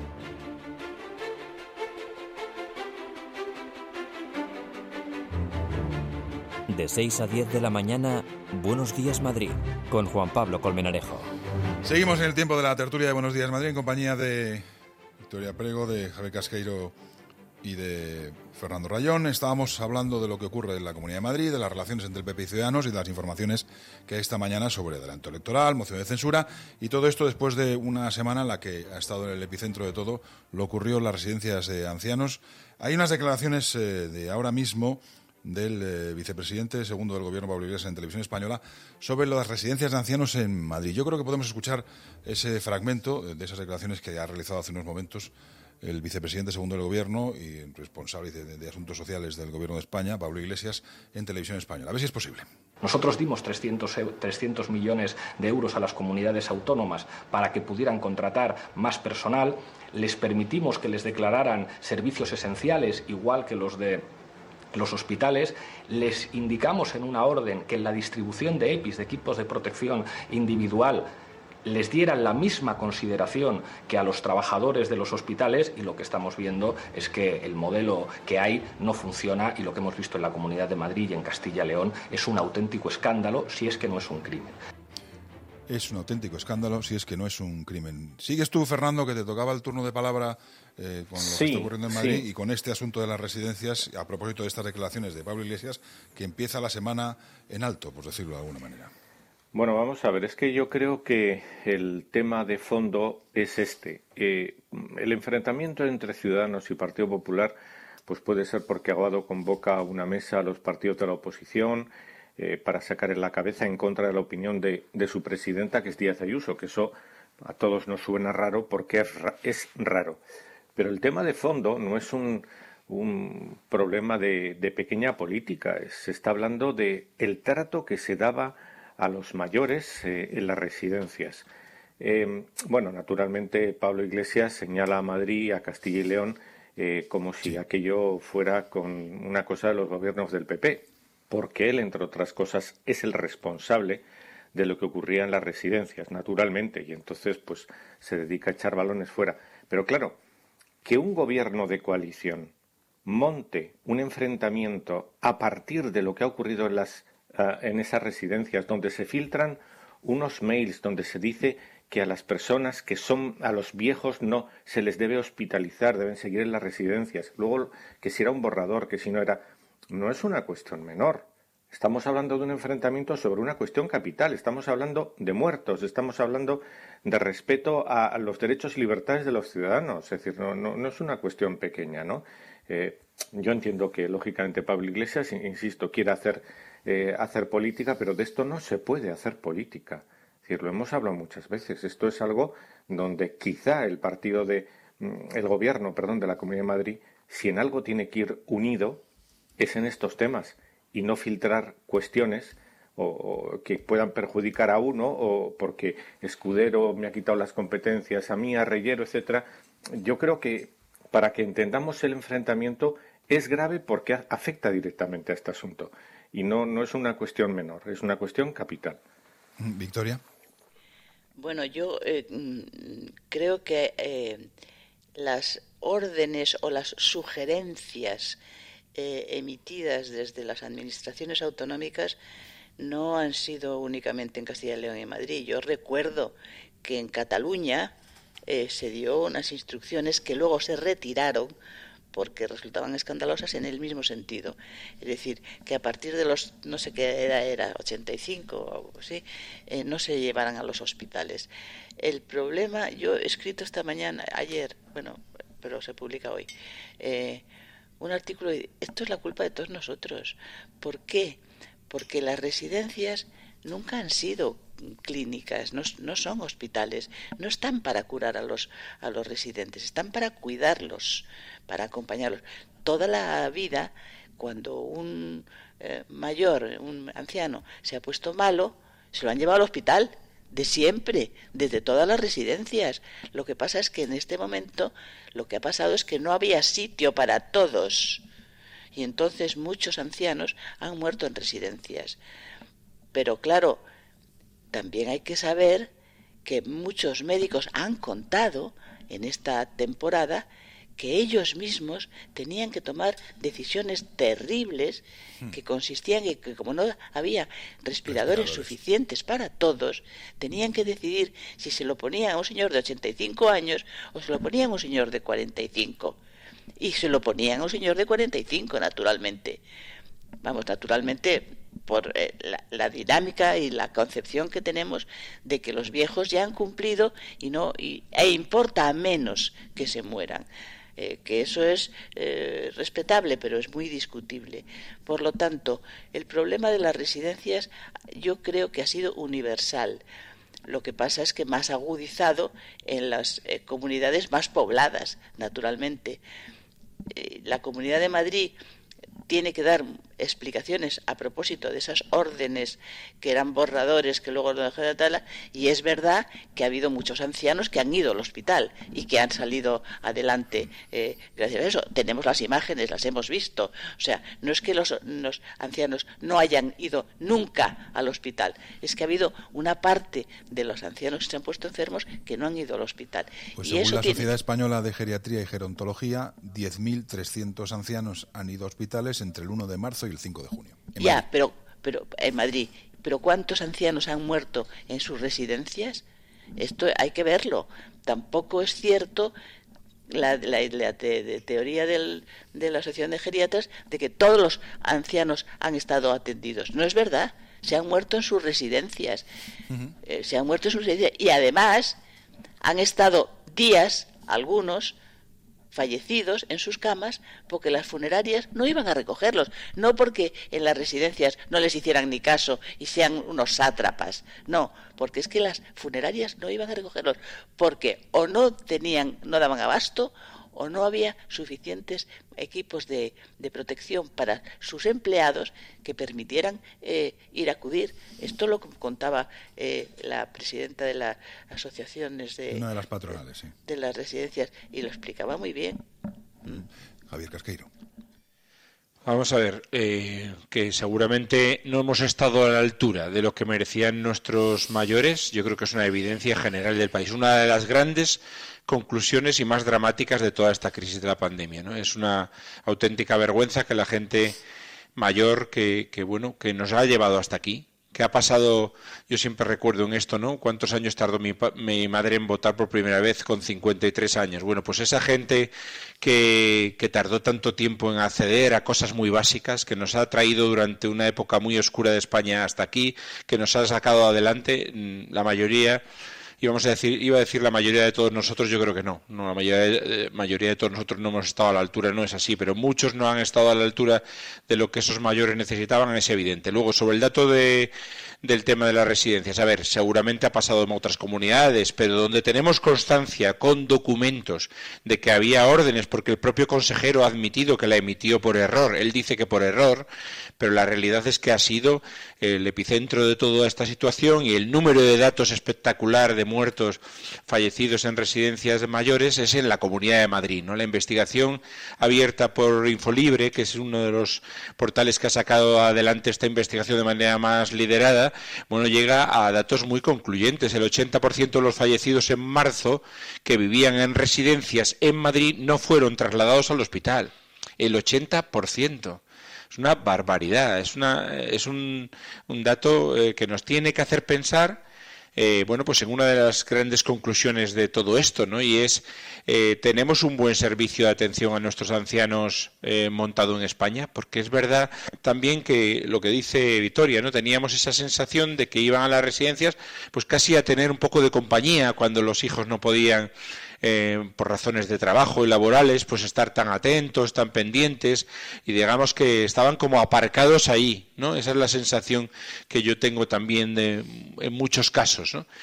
De seis a diez de la mañana, Buenos Días Madrid, con Juan Pablo Colmenarejo. Seguimos en el tiempo de la tertulia de Buenos Días Madrid en compañía de Victoria Prego, de Javier Casqueiro y de Fernando Rayón. Estábamos hablando de lo que ocurre en la Comunidad de Madrid, de las relaciones entre el P P y Ciudadanos y de las informaciones que hay esta mañana sobre adelanto electoral, moción de censura y todo esto después de una semana en la que ha estado en el epicentro de todo lo ocurrió en las residencias de ancianos. Hay unas declaraciones eh, de ahora mismo del eh, vicepresidente segundo del Gobierno, Pablo Iglesias, en Televisión Española, sobre las residencias de ancianos en Madrid. Yo creo que podemos escuchar ese fragmento de esas declaraciones que ha realizado hace unos momentos el vicepresidente segundo del Gobierno y responsable de, de Asuntos Sociales del Gobierno de España, Pablo Iglesias, en Televisión Española. A ver si es posible. Nosotros dimos trescientos millones de euros a las comunidades autónomas para que pudieran contratar más personal. Les permitimos que les declararan servicios esenciales, igual que los de los hospitales. Les indicamos en una orden que en la distribución de E P Is, de equipos de protección individual, les dieran la misma consideración que a los trabajadores de los hospitales, y lo que estamos viendo es que el modelo que hay no funciona y lo que hemos visto en la Comunidad de Madrid y en Castilla y León es un auténtico escándalo, si es que no es un crimen. Es un auténtico escándalo si es que no es un crimen. ¿Sigues tú, Fernando, que te tocaba el turno de palabra eh, con lo sí, que está ocurriendo en Madrid sí. y con este asunto de las residencias, a propósito de estas declaraciones de Pablo Iglesias, que empieza la semana en alto, por decirlo de alguna manera? Bueno, vamos a ver, es que yo creo que el tema de fondo es este. Eh, el enfrentamiento entre Ciudadanos y Partido Popular pues puede ser porque Aguado convoca a una mesa a los partidos de la oposición eh, para sacar en la cabeza en contra de la opinión de, de su presidenta, que es Díaz Ayuso, que eso a todos nos suena raro porque es, ra- es raro. Pero el tema de fondo no es un, un problema de, de pequeña política, es- se está hablando de el trato que se daba a los mayores eh, en las residencias. Eh, bueno, naturalmente Pablo Iglesias señala a Madrid y a Castilla y León eh, como si aquello fuera con una cosa de los gobiernos del P P, porque él, entre otras cosas, es el responsable de lo que ocurría en las residencias, naturalmente, y entonces pues se dedica a echar balones fuera. Pero claro, que un gobierno de coalición monte un enfrentamiento a partir de lo que ha ocurrido en las Uh, en esas residencias, donde se filtran unos mails donde se dice que a las personas que son, a los viejos no se les debe hospitalizar, deben seguir en las residencias. Luego, que si era un borrador, que si no era... No es una cuestión menor. Estamos hablando de un enfrentamiento sobre una cuestión capital. Estamos hablando de muertos, estamos hablando de respeto a, a los derechos y libertades de los ciudadanos. Es decir, no, no, no es una cuestión pequeña, ¿no? Eh, yo entiendo que, lógicamente, Pablo Iglesias, insisto, quiere hacer... Eh, hacer política, pero de esto no se puede hacer política. Es decir, lo hemos hablado muchas veces. Esto es algo donde quizá el partido de, el gobierno, perdón, de la Comunidad de Madrid, si en algo tiene que ir unido, es en estos temas y no filtrar cuestiones o, o que puedan perjudicar a uno o porque Escudero me ha quitado las competencias a mí, a Reyero, etcétera. Yo creo que para que entendamos el enfrentamiento es grave porque afecta directamente a este asunto. Y no, no es una cuestión menor, es una cuestión capital. Victoria. Bueno, yo eh, creo que eh, las órdenes o las sugerencias eh, emitidas desde las administraciones autonómicas no han sido únicamente en Castilla y León y Madrid. Yo recuerdo que en Cataluña eh, se dio unas instrucciones que luego se retiraron porque resultaban escandalosas en el mismo sentido. Es decir, que a partir de los, no sé qué era, era ochenta y cinco o algo así, eh, no se llevaran a los hospitales. El problema, yo he escrito esta mañana, ayer, bueno, pero se publica hoy, eh, un artículo, esto es la culpa de todos nosotros. ¿Por qué? Porque las residencias nunca han sido clínicas, no, no son hospitales, no están para curar a los, a los residentes, están para cuidarlos, para acompañarlos. Toda la vida, cuando un eh, mayor, un anciano, se ha puesto malo, se lo han llevado al hospital, de siempre, desde todas las residencias. Lo que pasa es que en este momento lo que ha pasado es que no había sitio para todos, y entonces muchos ancianos han muerto en residencias. Pero claro, también hay que saber que muchos médicos han contado en esta temporada que ellos mismos tenían que tomar decisiones terribles que consistían en que, como no había respiradores, respiradores suficientes para todos, tenían que decidir si se lo ponían a un señor de ochenta y cinco años o se lo ponían a un señor de cuarenta y cinco. Y se lo ponían a un señor de cuarenta y cinco, naturalmente. Vamos, naturalmente, por eh, la, la dinámica y la concepción que tenemos de que los viejos ya han cumplido y no y, e importa menos que se mueran. Eh, que eso es eh, respetable, pero es muy discutible. Por lo tanto, el problema de las residencias yo creo que ha sido universal. Lo que pasa es que más agudizado en las eh, comunidades más pobladas, naturalmente. Eh, la Comunidad de Madrid tiene que dar explicaciones a propósito de esas órdenes que eran borradores que luego lo dejó de tala, y es verdad que ha habido muchos ancianos que han ido al hospital y que han salido adelante eh, gracias a eso. Tenemos las imágenes, las hemos visto. O sea, no es que los, los ancianos no hayan ido nunca al hospital, es que ha habido una parte de los ancianos que se han puesto enfermos que no han ido al hospital. Pues y según eso la tiene... Sociedad Española de Geriatría y Gerontología, diez mil trescientos ancianos han ido a hospitales entre el uno de marzo y el cinco de junio. Ya, Madrid. pero pero en Madrid, pero ¿cuántos ancianos han muerto en sus residencias? Esto hay que verlo. Tampoco es cierto la, la, la te, de teoría del, de la Asociación de Geriatras de que todos los ancianos han estado atendidos. No es verdad. Se han muerto en sus residencias. Uh-huh. Eh, se han muerto en sus residencias y además han estado días, algunos, fallecidos en sus camas porque las funerarias no iban a recogerlos, no porque en las residencias no les hicieran ni caso y sean unos sátrapas, no, porque es que las funerarias no iban a recogerlos, porque o no tenían, no daban abasto, o no había suficientes equipos de, de protección para sus empleados que permitieran eh, ir a acudir. Esto lo contaba eh, la presidenta de las asociaciones de, una de las patronales, sí, de las residencias, y lo explicaba muy bien. Mm. Javier Casqueiro. Vamos a ver, eh, que seguramente no hemos estado a la altura de lo que merecían nuestros mayores. Yo creo que es una evidencia general del país. Una de las grandes conclusiones y más dramáticas de toda esta crisis de la pandemia, ¿no? Es una auténtica vergüenza que la gente mayor que, que bueno, que nos ha llevado hasta aquí, que ha pasado, yo siempre recuerdo en esto, ¿no? ¿Cuántos años tardó mi, mi madre en votar por primera vez con cincuenta y tres años? Bueno, pues esa gente que, que tardó tanto tiempo en acceder a cosas muy básicas, que nos ha traído durante una época muy oscura de España hasta aquí, que nos ha sacado adelante, la mayoría... Íbamos a decir, iba a decir la mayoría de todos nosotros, yo creo que no, no la mayoría de, mayoría de todos nosotros no hemos estado a la altura, no es así, pero muchos no han estado a la altura de lo que esos mayores necesitaban, es evidente. Luego, sobre el dato de, del tema de las residencias, a ver, seguramente ha pasado en otras comunidades, pero donde tenemos constancia con documentos de que había órdenes, porque el propio consejero ha admitido que la emitió por error, él dice que por error, pero la realidad es que ha sido el epicentro de toda esta situación, y el número de datos espectacular de muertos fallecidos en residencias de mayores es en la Comunidad de Madrid, ¿no? La investigación abierta por Infolibre, que es uno de los portales que ha sacado adelante esta investigación de manera más liderada, bueno, llega a datos muy concluyentes. El ochenta por ciento de los fallecidos en marzo que vivían en residencias en Madrid no fueron trasladados al hospital. El ochenta por ciento. Es una barbaridad, es, una, es un, un dato eh, que nos tiene que hacer pensar, eh, bueno, pues en una de las grandes conclusiones de todo esto, ¿no? Y es, eh, tenemos un buen servicio de atención a nuestros ancianos eh, montado en España, porque es verdad también que lo que dice Victoria, ¿no? Teníamos esa sensación de que iban a las residencias, pues casi a tener un poco de compañía cuando los hijos no podían eh, por razones de trabajo y laborales, pues estar tan atentos, tan pendientes, y digamos que estaban como aparcados ahí, ¿no? Esa es la sensación que yo tengo también de, en muchos casos, ¿no?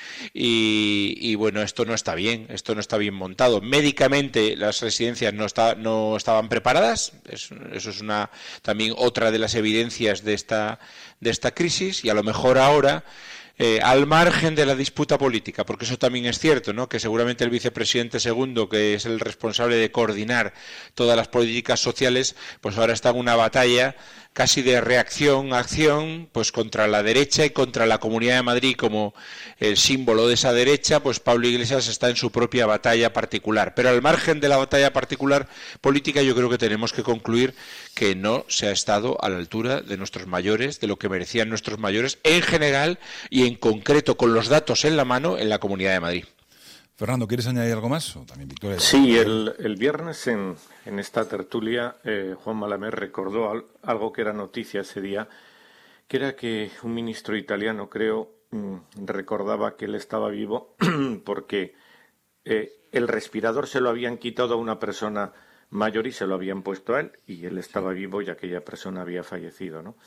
Y, y bueno, esto no está bien, esto no está bien montado. Médicamente las residencias no, está, no estaban preparadas, eso, eso es una también otra de las evidencias de esta, de esta crisis, y a lo mejor ahora, Eh, al margen de la disputa política, porque eso también es cierto, ¿no? Que seguramente el vicepresidente segundo, que es el responsable de coordinar todas las políticas sociales, pues ahora está en una batalla casi de reacción a acción, pues contra la derecha y contra la Comunidad de Madrid como el símbolo de esa derecha. Pues Pablo Iglesias está en su propia batalla particular. Pero al margen de la batalla particular política, yo creo que tenemos que concluir que no se ha estado a la altura de nuestros mayores, de lo que merecían nuestros mayores en general y en concreto, con los datos en la mano, en la Comunidad de Madrid. Fernando, ¿quieres añadir algo más? ¿O también Victoria? Sí, el, el viernes en, en esta tertulia eh, Juan Malamer recordó al, algo que era noticia ese día, que era que un ministro italiano, creo, mmm, recordaba que él estaba vivo porque eh, el respirador se lo habían quitado a una persona mayor y se lo habían puesto a él, y él estaba vivo y aquella persona había fallecido, ¿no?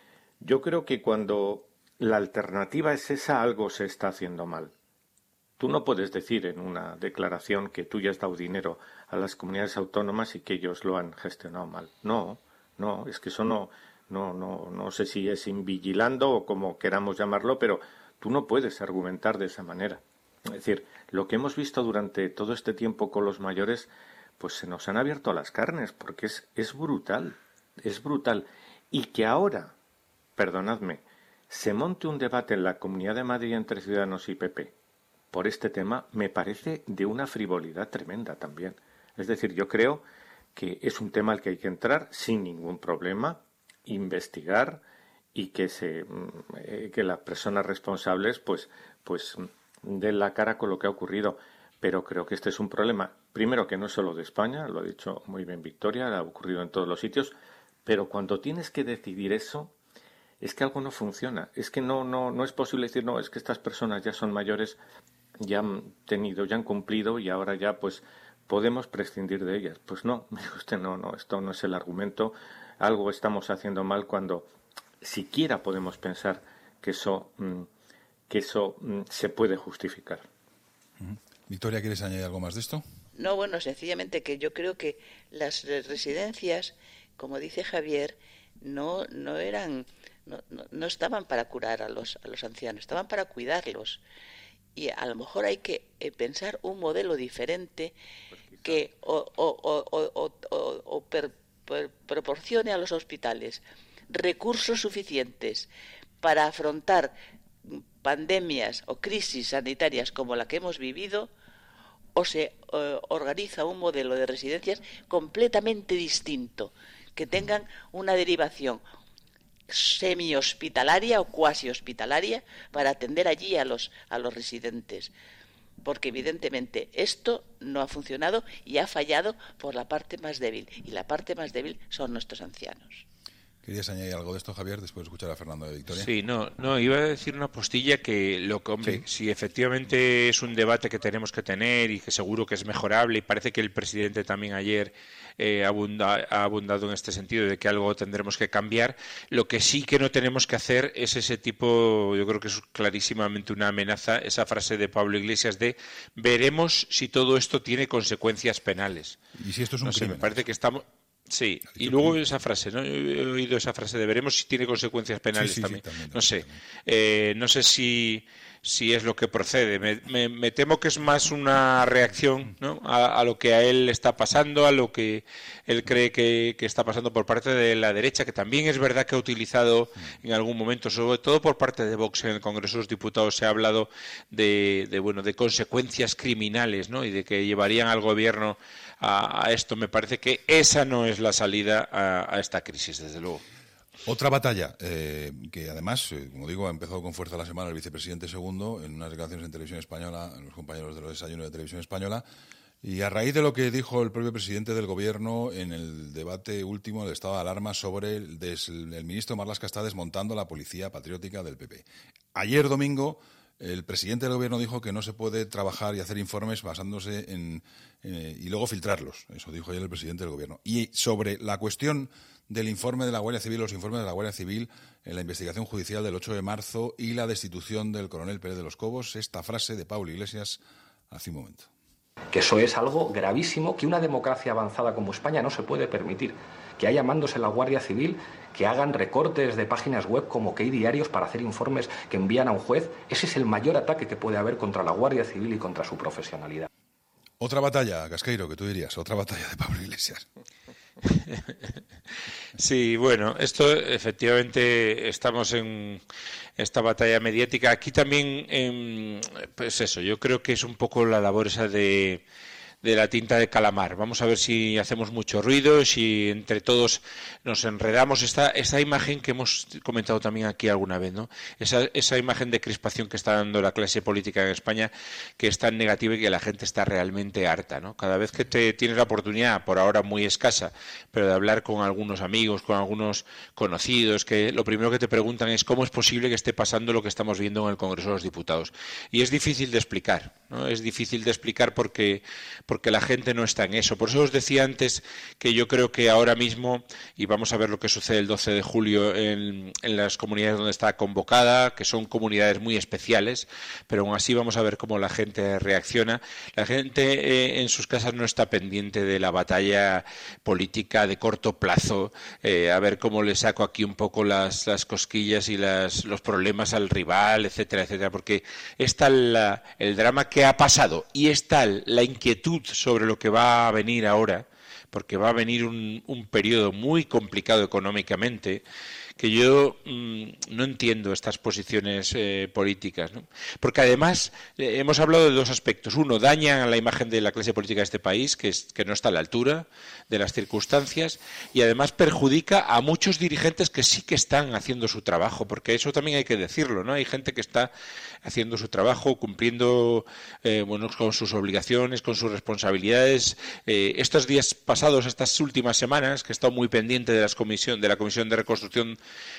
Yo creo que cuando la alternativa es esa, algo se está haciendo mal. Tú no puedes decir en una declaración que tú ya has dado dinero a las comunidades autónomas y que ellos lo han gestionado mal. No, no, es que eso no, no, no, no sé si es invigilando o como queramos llamarlo, pero tú no puedes argumentar de esa manera. Es decir, lo que hemos visto durante todo este tiempo con los mayores, pues se nos han abierto las carnes, porque es, es brutal, es brutal. Y que ahora, perdonadme, se monte un debate en la Comunidad de Madrid entre Ciudadanos y P P por este tema, me parece de una frivolidad tremenda también. Es decir, yo creo que es un tema al que hay que entrar sin ningún problema, investigar y que se eh, que las personas responsables pues pues den la cara con lo que ha ocurrido. Pero creo que este es un problema, primero, que no es solo de España, lo ha dicho muy bien Victoria, ha ocurrido en todos los sitios, pero cuando tienes que decidir eso, es que algo no funciona. Es que no, no, no es posible decir, no, es que estas personas ya son mayores, ya han tenido, ya han cumplido y ahora ya pues podemos prescindir de ellas. Pues no, me dijo usted, no, no, esto no es el argumento. Algo estamos haciendo mal cuando siquiera podemos pensar que eso, que eso se puede justificar. Victoria, ¿quieres añadir algo más de esto? No, bueno, sencillamente que yo creo que las residencias, como dice Javier, no, no eran, no, no, no estaban para curar a los, a los ancianos, estaban para cuidarlos. Y a lo mejor hay que eh, pensar un modelo diferente que o, o, o, o, o, o per, per, proporcione a los hospitales recursos suficientes para afrontar pandemias o crisis sanitarias como la que hemos vivido, o se eh, organiza un modelo de residencias completamente distinto, que tengan una derivación semi-hospitalaria o cuasi-hospitalaria para atender allí a los, a los residentes. Porque evidentemente esto no ha funcionado y ha fallado por la parte más débil. Y la parte más débil son nuestros ancianos. ¿Querías añadir algo de esto, Javier, después de escuchar a Fernando de Victoria? Sí, no, no, iba a decir una postilla que, lo que hombre, sí. Si efectivamente es un debate que tenemos que tener y que seguro que es mejorable, y parece que el presidente también ayer eh, abunda, ha abundado en este sentido de que algo tendremos que cambiar, lo que sí que no tenemos que hacer es ese tipo, yo creo que es clarísimamente una amenaza, esa frase de Pablo Iglesias de veremos si todo esto tiene consecuencias penales. ¿Y si esto es un no sé, crimen? Me parece que estamos... Sí, y luego esa frase, ¿no? He oído esa frase de veremos si tiene consecuencias penales sí, sí, también. Sí, también. No sé, eh, no sé si, si es lo que procede. Me, me, me temo que es más una reacción, ¿no? a, a lo que a él está pasando, a lo que él cree que, que está pasando por parte de la derecha, que también es verdad que ha utilizado en algún momento, sobre todo por parte de Vox en el Congreso de los Diputados, se ha hablado de, de bueno de consecuencias criminales, ¿no? Y de que llevarían al gobierno a, a esto. Me parece que esa no es la salida a, a esta crisis, desde luego. Otra batalla, eh, que además, eh, como digo, ha empezado con fuerza la semana el vicepresidente segundo, en unas declaraciones en Televisión Española, en los compañeros de los desayunos de Televisión Española, y a raíz de lo que dijo el propio presidente del Gobierno en el debate último del estado de alarma sobre el, des, el ministro Marlaska está desmontando la policía patriótica del P P. Ayer domingo, el presidente del gobierno dijo que no se puede trabajar y hacer informes basándose en... Eh, y luego filtrarlos. Eso dijo ayer el presidente del gobierno. Y sobre la cuestión del informe de la Guardia Civil, los informes de la Guardia Civil en la investigación judicial del ocho de marzo y la destitución del coronel Pérez de los Cobos, esta frase de Pablo Iglesias hace un momento. Que eso es algo gravísimo que una democracia avanzada como España no se puede permitir. Que haya mandos en la Guardia Civil que hagan recortes de páginas web como que hay diarios para hacer informes que envían a un juez. Ese es el mayor ataque que puede haber contra la Guardia Civil y contra su profesionalidad. Otra batalla, Casqueiro, que tú dirías, otra batalla de Pablo Iglesias. Sí, bueno, esto efectivamente estamos en esta batalla mediática. Aquí también, eh, pues eso, yo creo que es un poco la labor esa de, de la tinta de calamar. Vamos a ver si hacemos mucho ruido, si entre todos nos enredamos. Esta, esta imagen que hemos comentado también aquí alguna vez, ¿no? Esa, esa imagen de crispación que está dando la clase política en España, que es tan negativa y que la gente está realmente harta, ¿no? Cada vez que te tienes la oportunidad, por ahora muy escasa, pero de hablar con algunos amigos, con algunos conocidos, que lo primero que te preguntan es cómo es posible que esté pasando lo que estamos viendo en el Congreso de los Diputados. Y es difícil de explicar, ¿no? Es difícil de explicar porque, porque la gente no está en eso. Por eso os decía antes que yo creo que ahora mismo, y vamos a ver lo que sucede el doce de julio en, en las comunidades donde está convocada, que son comunidades muy especiales, pero aún así vamos a ver cómo la gente reacciona. La gente eh, en sus casas no está pendiente de la batalla política de corto plazo, eh, a ver cómo le saco aquí un poco las, las cosquillas y las, los problemas al rival, etcétera, etcétera, porque es tal la, el drama que ha pasado y es tal la inquietud sobre lo que va a venir ahora, porque va a venir un, un periodo muy complicado económicamente, que yo mmm, no entiendo estas posiciones eh, políticas, ¿no? Porque además eh, hemos hablado de dos aspectos. Uno, dañan la imagen de la clase política de este país, que, es, que no está a la altura de las circunstancias, y además perjudica a muchos dirigentes que sí que están haciendo su trabajo, porque eso también hay que decirlo, ¿no? Hay gente que está haciendo su trabajo, cumpliendo eh, bueno, con sus obligaciones, con sus responsabilidades. Eh, estos días pasados, estas últimas semanas, que he estado muy pendiente de, las comisión, de la Comisión de Reconstrucción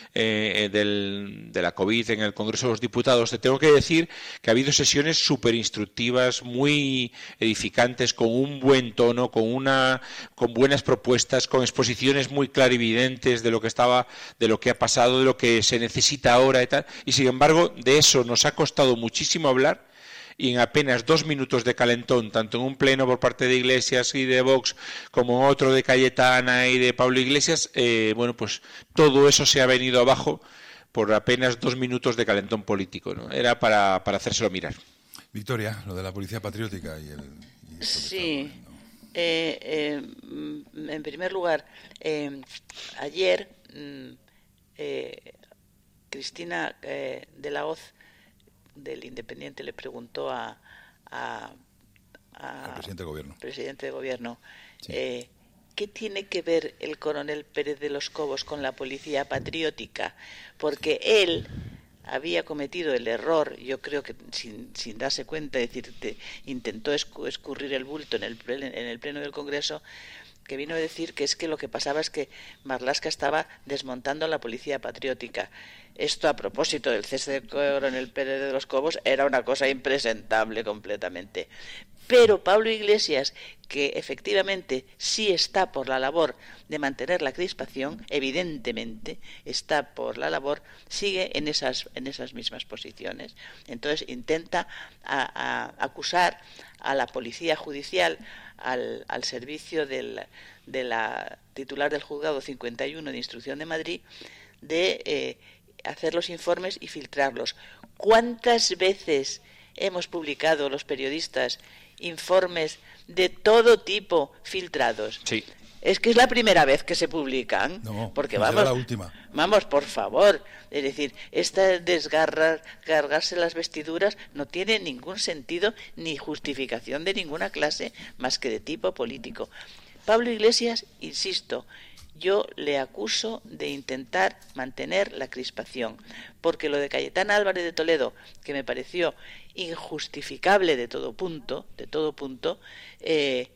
eh, del, de la COVID en el Congreso de los Diputados, te tengo que decir que ha habido sesiones súper instructivas, muy edificantes, con un buen tono, con, una, con buenas propuestas, con exposiciones muy clarividentes de lo que estaba, de lo que ha pasado, de lo que se necesita ahora y tal. Y sin embargo, de eso nos ha costado muchísimo hablar, y en apenas dos minutos de calentón, tanto en un pleno por parte de Iglesias y de Vox, como en otro de Cayetana y de Pablo Iglesias, eh, bueno, pues todo eso se ha venido abajo por apenas dos minutos de calentón político, ¿no? Era para, para hacérselo mirar. Victoria, lo de la policía patriótica y el... Y sí, eh, eh, en primer lugar, eh, ayer eh, Cristina eh, de la Hoz del Independiente le preguntó a, a, a al presidente de gobierno, presidente de gobierno sí. eh, ¿qué tiene que ver el coronel Pérez de los Cobos con la policía patriótica? Porque él había cometido el error, yo creo que sin, sin darse cuenta, es decir, te, intentó escurrir el bulto en el, en el pleno del Congreso, que vino a decir que es que lo que pasaba es que Marlaska estaba desmontando la policía patriótica. Esto, a propósito del cese de coronel Pérez de los Cobos, era una cosa impresentable completamente. Pero Pablo Iglesias, que efectivamente sí está por la labor de mantener la crispación, evidentemente está por la labor, sigue en esas, en esas mismas posiciones. Entonces intenta a, a acusar a la policía judicial, al, al servicio del, de la titular del juzgado cincuenta y uno de Instrucción de Madrid, de eh, hacer los informes y filtrarlos. ¿Cuántas veces hemos publicado los periodistas informes de todo tipo filtrados? Sí. Es que es la primera vez que se publican, no, porque no vamos, será la última. Vamos, por favor, es decir, esta desgarrar, desgarrarse las vestiduras no tiene ningún sentido ni justificación de ninguna clase más que de tipo político. Pablo Iglesias, insisto, yo le acuso de intentar mantener la crispación, porque lo de Cayetana Álvarez de Toledo, que me pareció injustificable de todo punto, de todo punto, eh,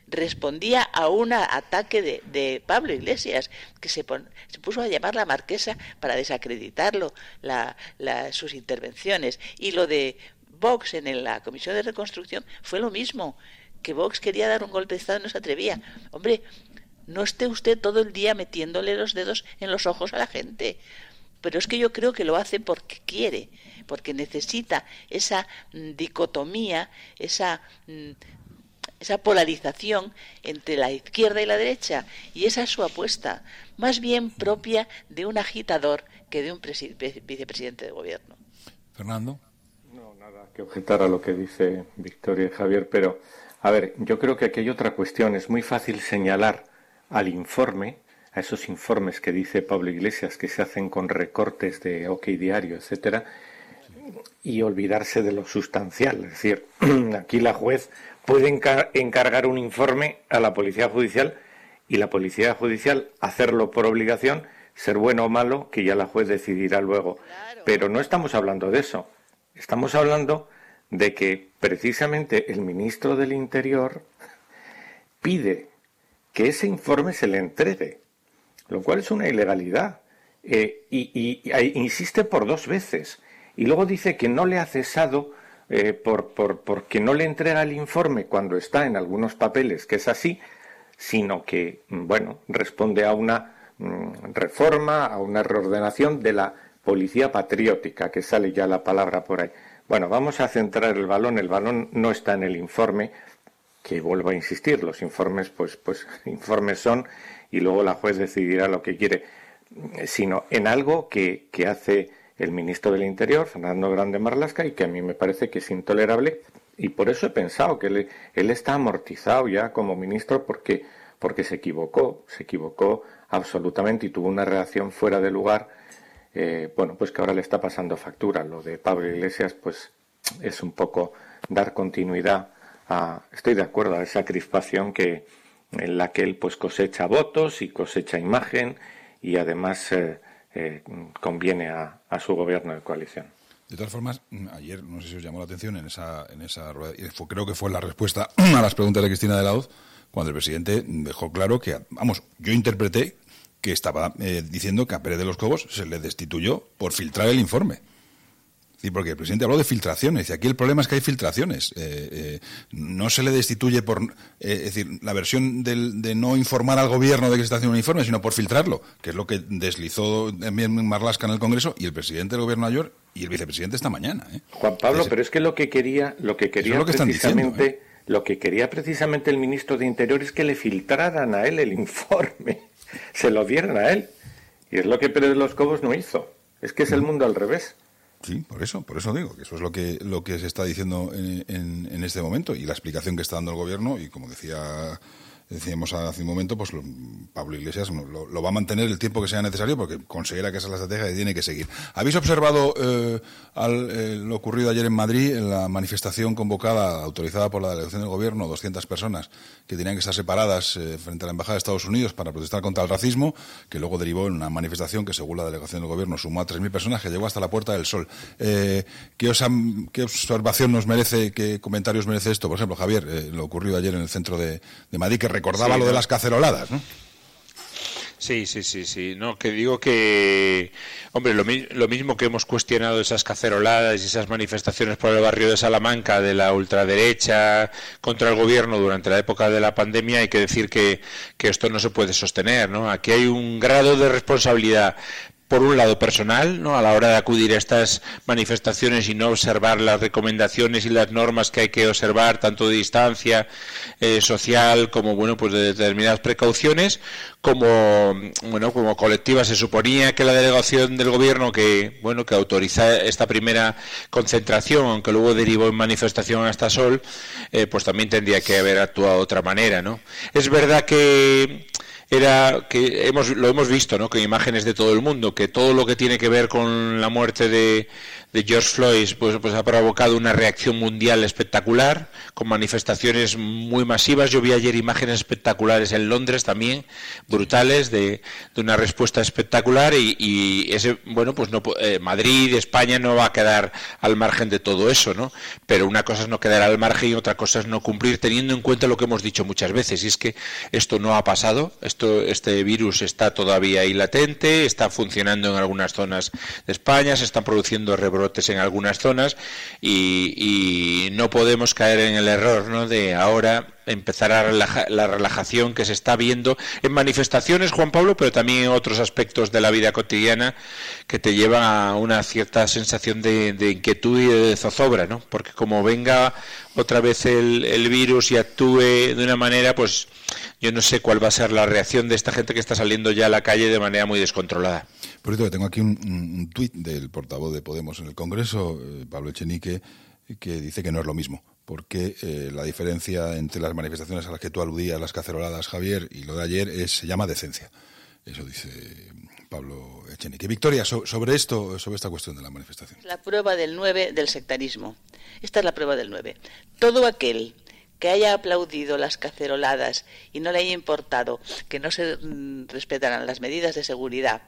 respondía a un ataque de, de Pablo Iglesias, que se, pon, se puso a llamar la marquesa para desacreditarlo, la, la, sus intervenciones. Y lo de Vox en la Comisión de Reconstrucción fue lo mismo, que Vox quería dar un golpe de Estado y no se atrevía. Hombre, no esté usted todo el día metiéndole los dedos en los ojos a la gente. Pero es que yo creo que lo hace porque quiere, porque necesita esa mm, dicotomía, esa, mm, esa polarización entre la izquierda y la derecha. Y esa es su apuesta, más bien propia de un agitador que de un vicepresidente de gobierno. Fernando. No, nada que objetar a lo que dice Victoria y Javier, pero, a ver, yo creo que aquí hay otra cuestión. Es muy fácil señalar al informe, a esos informes que dice Pablo Iglesias que se hacen con recortes de OK Diario, etcétera, y olvidarse de lo sustancial. Es decir, aquí la juez puede encar- encargar un informe a la Policía Judicial y la Policía Judicial hacerlo por obligación, ser bueno o malo, que ya la juez decidirá luego. Claro. Pero no estamos hablando de eso. Estamos hablando de que precisamente el ministro del Interior pide que ese informe se le entregue, lo cual es una ilegalidad, eh, y, y, y insiste por dos veces, y luego dice que no le ha cesado eh, por, por, porque no le entrega el informe cuando está en algunos papeles, que es así, sino que, bueno, responde a una mm, reforma, a una reordenación de la policía patriótica, que sale ya la palabra por ahí. Bueno, vamos a centrar el balón, el balón no está en el informe, que vuelvo a insistir, los informes, pues, pues informes son, y luego la juez decidirá lo que quiere, sino en algo que, que hace el ministro del Interior, Fernando Grande Marlaska, y que a mí me parece que es intolerable, y por eso he pensado que él, él está amortizado ya como ministro porque, porque se equivocó, se equivocó absolutamente y tuvo una reacción fuera de lugar, eh, bueno, pues que ahora le está pasando factura. Lo de Pablo Iglesias, pues es un poco dar continuidad a, estoy de acuerdo, a esa crispación que en la que él pues cosecha votos y cosecha imagen y además eh, eh, conviene a, a su gobierno de coalición. De todas formas, ayer, no sé si os llamó la atención en esa en esa rueda, y fue, creo que fue la respuesta a las preguntas de Cristina de la Hoz, cuando el presidente dejó claro que, vamos, yo interpreté que estaba eh, diciendo que a Pérez de los Cobos se le destituyó por filtrar el informe. Sí, porque el presidente habló de filtraciones, y aquí el problema es que hay filtraciones. Eh, eh, no se le destituye por, eh, es decir, la versión del, de no informar al gobierno de que se está haciendo un informe, sino por filtrarlo, que es lo que deslizó también Marlaska en el Congreso, y el presidente del gobierno ayer y el vicepresidente esta mañana. ¿eh? Juan Pablo, es, pero es que lo que quería, lo que quería es lo que precisamente, diciendo, ¿eh? lo que quería precisamente el ministro de Interior es que le filtraran a él el informe, se lo dieran a él, y es lo que Pérez de los Cobos no hizo. Es que es el mundo al revés. Sí, por eso, por eso digo que eso es lo que lo que se está diciendo en, en, en este momento, y la explicación que está dando el gobierno, y como decía decíamos hace un momento, pues lo, Pablo Iglesias lo, lo va a mantener el tiempo que sea necesario porque considera que esa es la estrategia que tiene que seguir. ¿Habéis observado eh, al, eh, lo ocurrido ayer en Madrid, en la manifestación convocada, autorizada por la delegación del gobierno, doscientas personas que tenían que estar separadas eh, frente a la Embajada de Estados Unidos para protestar contra el racismo, que luego derivó en una manifestación que, según la delegación del gobierno, sumó a tres mil personas, que llegó hasta la Puerta del Sol? Eh, ¿qué, os han, ¿Qué observación nos merece, qué comentarios merece esto? Por ejemplo, Javier, eh, lo ocurrido ayer en el centro de, de Madrid, que recordaba sí, lo de las caceroladas, ¿no? Sí, sí, sí, sí. No, que digo que, hombre, lo, mi- lo mismo que hemos cuestionado esas caceroladas y esas manifestaciones por el barrio de Salamanca de la ultraderecha contra el gobierno durante la época de la pandemia, hay que decir que, que esto no se puede sostener, ¿no? Aquí hay un grado de responsabilidad, por un lado personal, ¿no?, a la hora de acudir a estas manifestaciones y no observar las recomendaciones y las normas que hay que observar, tanto de distancia eh, social como, bueno, pues de determinadas precauciones, como, bueno, como colectiva. Se suponía que la delegación del gobierno que, bueno, que autoriza esta primera concentración, aunque luego derivó en manifestación hasta Sol, eh, pues también tendría que haber actuado de otra manera, ¿no? Es verdad que era que hemos lo hemos visto, ¿no? Con imágenes de todo el mundo, que todo lo que tiene que ver con la muerte de, de George Floyd pues, pues ha provocado una reacción mundial espectacular, con manifestaciones muy masivas. Yo vi ayer imágenes espectaculares en Londres también, brutales, de, de una respuesta espectacular, y, y ese, bueno, pues no eh, Madrid, España no va a quedar al margen de todo eso, ¿no? Pero una cosa es no quedar al margen y otra cosa es no cumplir, teniendo en cuenta lo que hemos dicho muchas veces, y es que esto no ha pasado. Esto, este virus está todavía ahí latente, está funcionando en algunas zonas de España, se están produciendo rebrotes en algunas zonas, y, y no podemos caer en el error, ¿no?, de ahora empezar a relaja, la relajación que se está viendo en manifestaciones, Juan Pablo, pero también en otros aspectos de la vida cotidiana, que te llevan a una cierta sensación de, de inquietud y de zozobra, ¿no? Porque como venga otra vez el, el virus y actúe de una manera, pues yo no sé cuál va a ser la reacción de esta gente que está saliendo ya a la calle de manera muy descontrolada. Por cierto, tengo aquí un, un, un tuit del portavoz de Podemos en el Congreso, eh, Pablo Echenique, que dice que no es lo mismo, porque eh, la diferencia entre las manifestaciones a las que tú aludías, las caceroladas, Javier, y lo de ayer, es, se llama decencia. Eso dice Pablo Echenique. Victoria, so, sobre esto, sobre esta cuestión de la manifestación. La prueba del nueve del sectarismo. Esta es la prueba del nueve. Todo aquel que haya aplaudido las caceroladas y no le haya importado que no se mm, respetaran las medidas de seguridad,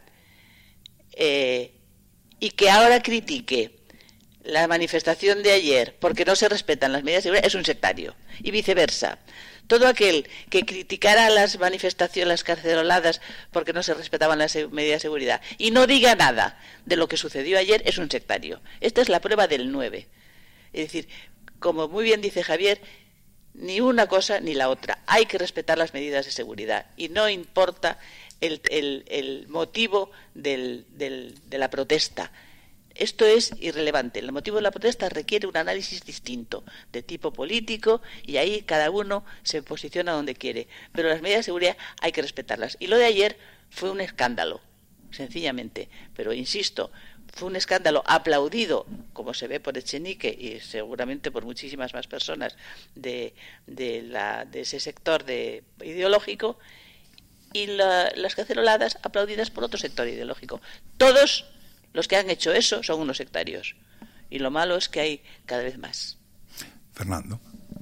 eh, y que ahora critique la manifestación de ayer porque no se respetan las medidas de seguridad, es un sectario, y viceversa. Todo aquel que criticara las manifestaciones, las caceroladas, porque no se respetaban las medidas de seguridad y no diga nada de lo que sucedió ayer, es un sectario. Esta es la prueba del nueve. Es decir, como muy bien dice Javier, ni una cosa ni la otra. Hay que respetar las medidas de seguridad y no importa el, el, el motivo del, del, de la protesta. Esto es irrelevante. El motivo de la protesta requiere un análisis distinto, de tipo político, y ahí cada uno se posiciona donde quiere. Pero las medidas de seguridad hay que respetarlas. Y lo de ayer fue un escándalo, sencillamente. Pero insisto, fue un escándalo aplaudido, como se ve por Echenique y seguramente por muchísimas más personas de, de, la, de ese sector de, ideológico, y la, las caceroladas aplaudidas por otro sector ideológico. Todos los que han hecho eso son unos sectarios. Y lo malo es que hay cada vez más. Fernando.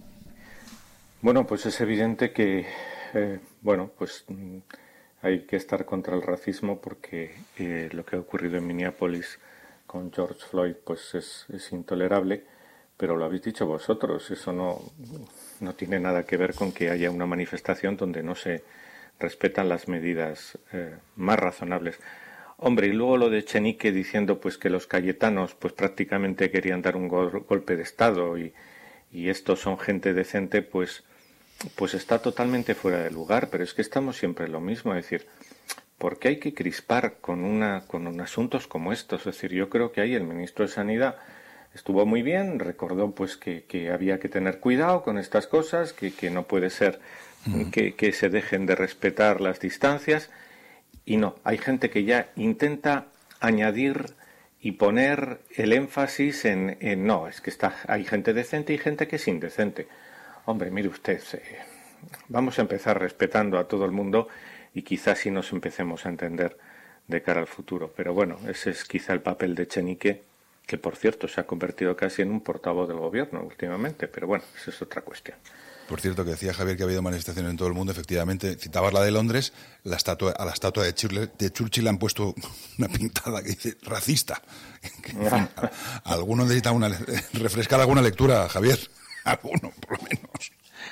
Bueno, pues es evidente que, eh, bueno, pues mm, hay que estar contra el racismo porque eh, lo que ha ocurrido en Minneapolis con George Floyd, pues es, es intolerable, pero lo habéis dicho vosotros, eso no, no tiene nada que ver con que haya una manifestación donde no se respetan las medidas eh, más razonables. Hombre, y luego lo de Echenique diciendo pues que los cayetanos pues prácticamente querían dar un gol, golpe de Estado y, y estos son gente decente, pues, pues está totalmente fuera de lugar, pero es que estamos siempre en lo mismo, es decir, ¿por qué hay que crispar con, una, con un asuntos como estos? Es decir, yo creo que ahí el ministro de Sanidad estuvo muy bien, recordó pues que, que había que tener cuidado con estas cosas, que, que no puede ser mm. que, que se dejen de respetar las distancias. Y no, hay gente que ya intenta añadir y poner el énfasis en, en no, es que está, hay gente decente y gente que es indecente. Hombre, mire usted, eh, vamos a empezar respetando a todo el mundo y quizás sí nos empecemos a entender de cara al futuro. Pero bueno, ese es quizá el papel de Echenique, que por cierto se ha convertido casi en un portavoz del gobierno últimamente, pero bueno, esa es otra cuestión. Por cierto, que decía Javier que ha habido manifestaciones en todo el mundo, efectivamente, citabas la de Londres, la estatua, a la estatua de Churchill, de Churchill le han puesto una pintada que dice racista. Que, en fin, alguno necesita una, refrescar alguna lectura, Javier, alguno, por lo menos.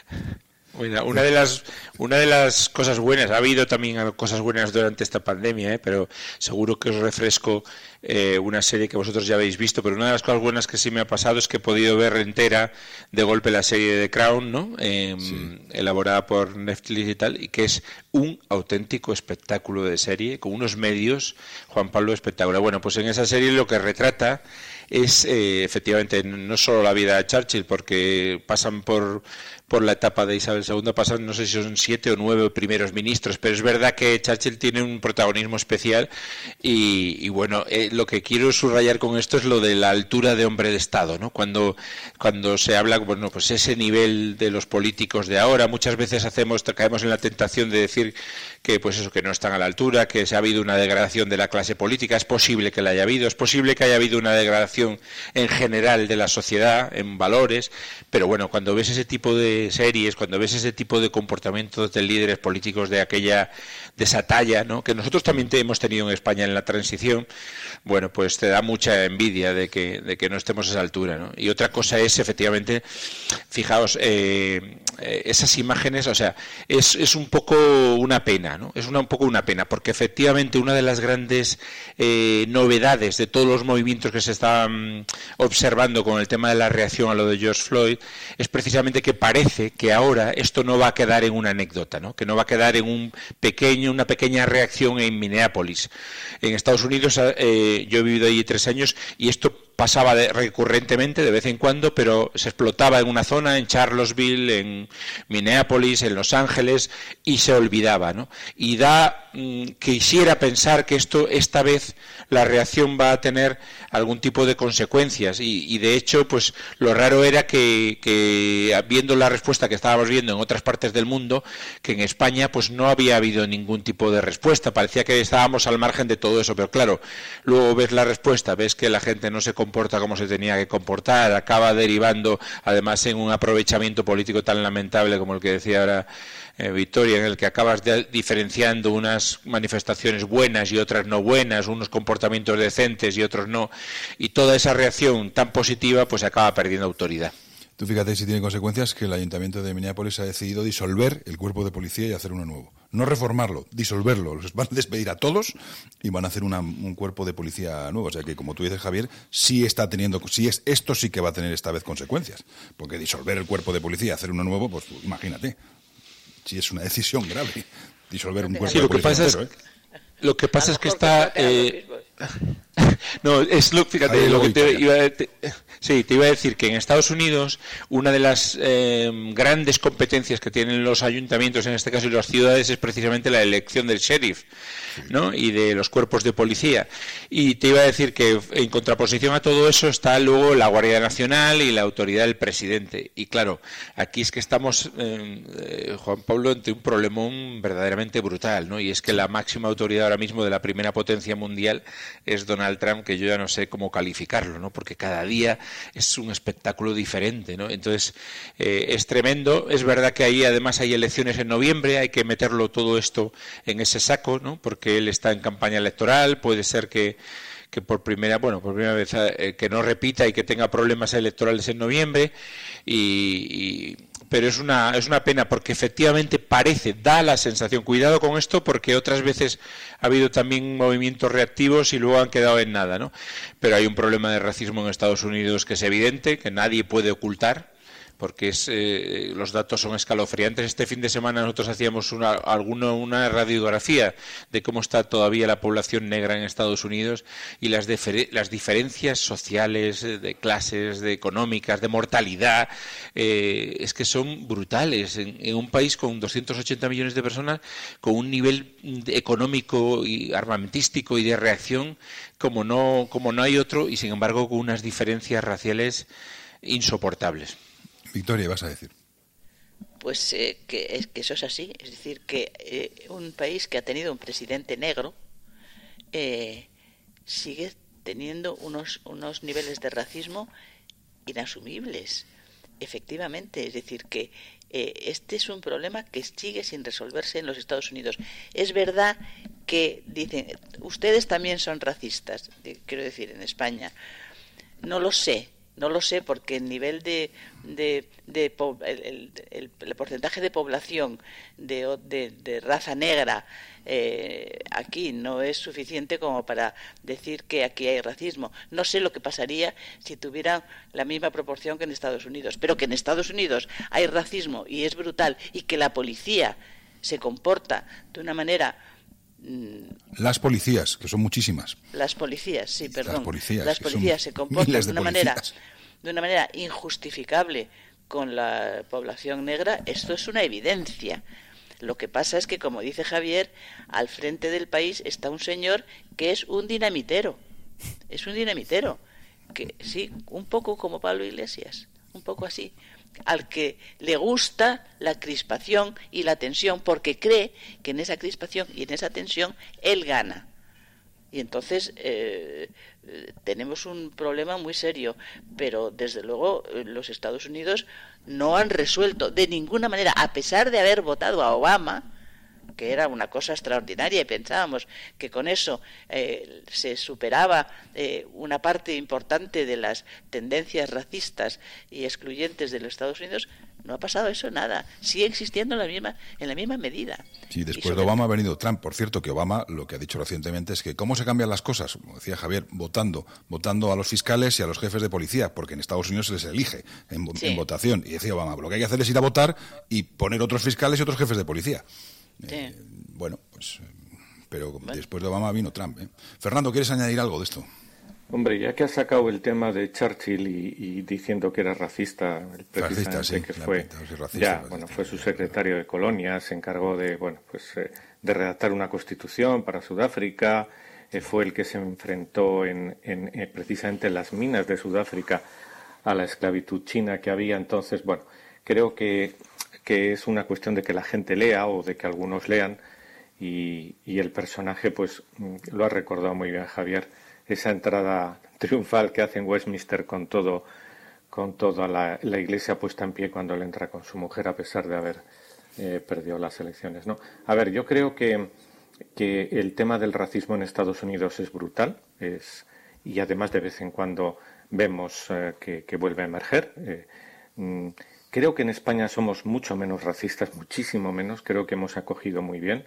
Bueno, una de las una de las cosas buenas, ha habido también cosas buenas durante esta pandemia, ¿eh? Pero seguro que os refresco eh, una serie que vosotros ya habéis visto, pero una de las cosas buenas que sí me ha pasado es que he podido ver entera de golpe la serie de The Crown, ¿no? Eh, sí. Elaborada por Netflix y tal, y que es un auténtico espectáculo de serie, con unos medios, Juan Pablo, espectacular. Bueno, pues en esa serie lo que retrata es eh, efectivamente no solo la vida de Churchill, porque pasan por por la etapa de Isabel segunda, pasan no sé si son siete o nueve primeros ministros, pero es verdad que Churchill tiene un protagonismo especial y, y bueno, eh, lo que quiero subrayar con esto es lo de la altura de hombre de Estado, ¿no? Cuando, cuando se habla, bueno, pues ese nivel de los políticos de ahora, muchas veces hacemos, caemos en la tentación de decir que pues eso, que no están a la altura, que se ha habido una degradación de la clase política, es posible que la haya habido, es posible que haya habido una degradación en general de la sociedad, en valores, pero bueno, cuando ves ese tipo de series, cuando ves ese tipo de comportamientos de líderes políticos de aquella, de esa talla, ¿no?, que nosotros también te hemos tenido en España en la transición, bueno, pues te da mucha envidia de que, de que no estemos a esa altura, ¿no? Y otra cosa es, efectivamente, fijaos, eh, esas imágenes, o sea, es, es un poco una pena, ¿no? Es una, un poco una pena, porque efectivamente una de las grandes eh, novedades de todos los movimientos que se están observando con el tema de la reacción a lo de George Floyd es precisamente que parece que ahora esto no va a quedar en una anécdota, ¿no?, que no va a quedar en un pequeño, una pequeña reacción en Minneapolis. En Estados Unidos eh, yo he vivido allí tres años y esto pasaba de, recurrentemente, de vez en cuando, pero se explotaba en una zona, en Charlottesville, en Minneapolis, en Los Ángeles, y se olvidaba, ¿no? Y da, mmm, quisiera pensar que esto, esta vez, la reacción va a tener algún tipo de consecuencias, y, y de hecho, pues lo raro era que, que, viendo la respuesta que estábamos viendo en otras partes del mundo, que en España, pues no había habido ningún tipo de respuesta, parecía que estábamos al margen de todo eso, pero claro, luego ves la respuesta, ves que la gente no se comporta como se tenía que comportar, acaba derivando además en un aprovechamiento político tan lamentable como el que decía ahora eh, Victoria, en el que acabas de, diferenciando unas manifestaciones buenas y otras no buenas, unos comportamientos decentes y otros no, y toda esa reacción tan positiva pues acaba perdiendo autoridad. Tú fíjate si tiene consecuencias que el Ayuntamiento de Minneapolis ha decidido disolver el cuerpo de policía y hacer uno nuevo. No reformarlo, disolverlo. Los van a despedir a todos y van a hacer una, un cuerpo de policía nuevo. O sea que, como tú dices, Javier, sí está teniendo, sí es, esto sí que va a tener esta vez consecuencias. Porque disolver el cuerpo de policía y hacer uno nuevo, pues imagínate, si es una decisión grave, disolver un cuerpo sí, de lo que policía pasa entero, es, ¿eh? Lo que pasa es que está... Eh... No, es lo, fíjate, Ahí lo que te iba, a, te, sí, te iba a decir que en Estados Unidos una de las eh, grandes competencias que tienen los ayuntamientos, en este caso y las ciudades, es precisamente la elección del sheriff, ¿no?, y de los cuerpos de policía. Y te iba a decir que en contraposición a todo eso está luego la Guardia Nacional y la autoridad del presidente. Y claro, aquí es que estamos, eh, Juan Pablo, ante un problemón verdaderamente brutal, ¿no? Y es que la máxima autoridad ahora mismo de la primera potencia mundial es Donald Trump, que yo ya no sé cómo calificarlo, ¿no?, porque cada día es un espectáculo diferente, ¿no? Entonces, eh, es tremendo. Es verdad que ahí además hay elecciones en noviembre, hay que meterlo todo esto en ese saco, ¿no?, porque él está en campaña electoral, puede ser que que por primera, bueno, por primera vez eh, que no repita y que tenga problemas electorales en noviembre, y, y pero es una es una pena porque efectivamente parece, da la sensación, cuidado con esto, porque otras veces ha habido también movimientos reactivos y luego han quedado en nada, ¿no? Pero hay un problema de racismo en Estados Unidos que es evidente, que nadie puede ocultar, porque es, eh, los datos son escalofriantes. Este fin de semana nosotros hacíamos una, alguna, una radiografía de cómo está todavía la población negra en Estados Unidos y las, defer- las diferencias sociales, de clases, de económicas, de mortalidad, eh, es que son brutales. En, en un país con doscientos ochenta millones de personas, con un nivel económico y armamentístico y de reacción como no, como no hay otro, y sin embargo con unas diferencias raciales insoportables. Victoria, vas a decir. Pues eh, que, es, que eso es así. Es decir, que eh, un país que ha tenido un presidente negro eh, sigue teniendo unos, unos niveles de racismo inasumibles. Efectivamente, es decir, que eh, este es un problema que sigue sin resolverse en los Estados Unidos. Es verdad que dicen, ustedes también son racistas, quiero decir, en España. No lo sé. No lo sé, porque el nivel de, de, de el, el, el porcentaje de población de, de, de raza negra eh, aquí no es suficiente como para decir que aquí hay racismo. No sé lo que pasaría si tuvieran la misma proporción que en Estados Unidos, pero que en Estados Unidos hay racismo y es brutal, y que la policía se comporta de una manera... Las policías, que son muchísimas. Las policías, sí, perdón. Las policías, Las policías se comportan de, de una policías. manera, de una manera injustificable con la población negra. Esto es una evidencia. Lo que pasa es que, como dice Javier, al frente del país está un señor que es un dinamitero. Es un dinamitero. Que sí, un poco como Pablo Iglesias, un poco así. al que le gusta la crispación y la tensión, porque cree que en esa crispación y en esa tensión él gana. Y entonces eh, tenemos un problema muy serio, pero desde luego los Estados Unidos no han resuelto de ninguna manera, a pesar de haber votado a Obama, que era una cosa extraordinaria, y pensábamos que con eso eh, se superaba eh, una parte importante de las tendencias racistas y excluyentes de los Estados Unidos. No ha pasado eso nada, sigue existiendo en la misma, en la misma medida. Sí, después de Obama ha venido Trump. Por cierto, que Obama lo que ha dicho recientemente es que cómo se cambian las cosas, como decía Javier, votando, votando a los fiscales y a los jefes de policía, porque en Estados Unidos se les elige en, sí. en votación. Y decía Obama, lo que hay que hacer es ir a votar y poner otros fiscales y otros jefes de policía. Sí. Eh, bueno, pues, pero bueno. Después de Obama vino Trump. ¿eh? Fernando, ¿quieres añadir algo de esto? Hombre, ya que has sacado el tema de Churchill y, y diciendo que era racista, precisamente racista, sí, que fue, racista, ya, racista, bueno, fue su secretario de Colonia, se encargó de, bueno, pues, eh, de redactar una constitución para Sudáfrica, eh, fue el que se enfrentó en, en eh, precisamente en las minas de Sudáfrica a la esclavitud china que había. Entonces, bueno, creo que, que es una cuestión de que la gente lea o de que algunos lean y, y el personaje, pues, lo ha recordado muy bien Javier. Esa entrada triunfal que hace en Westminster con todo, con toda la, la iglesia puesta en pie cuando él entra con su mujer a pesar de haber eh, perdido las elecciones, ¿no? A ver, yo creo que, que el tema del racismo en Estados Unidos es brutal, es, y además de vez en cuando vemos eh, que, que vuelve a emerger. Eh, mm, creo que en España somos mucho menos racistas, muchísimo menos, creo que hemos acogido muy bien,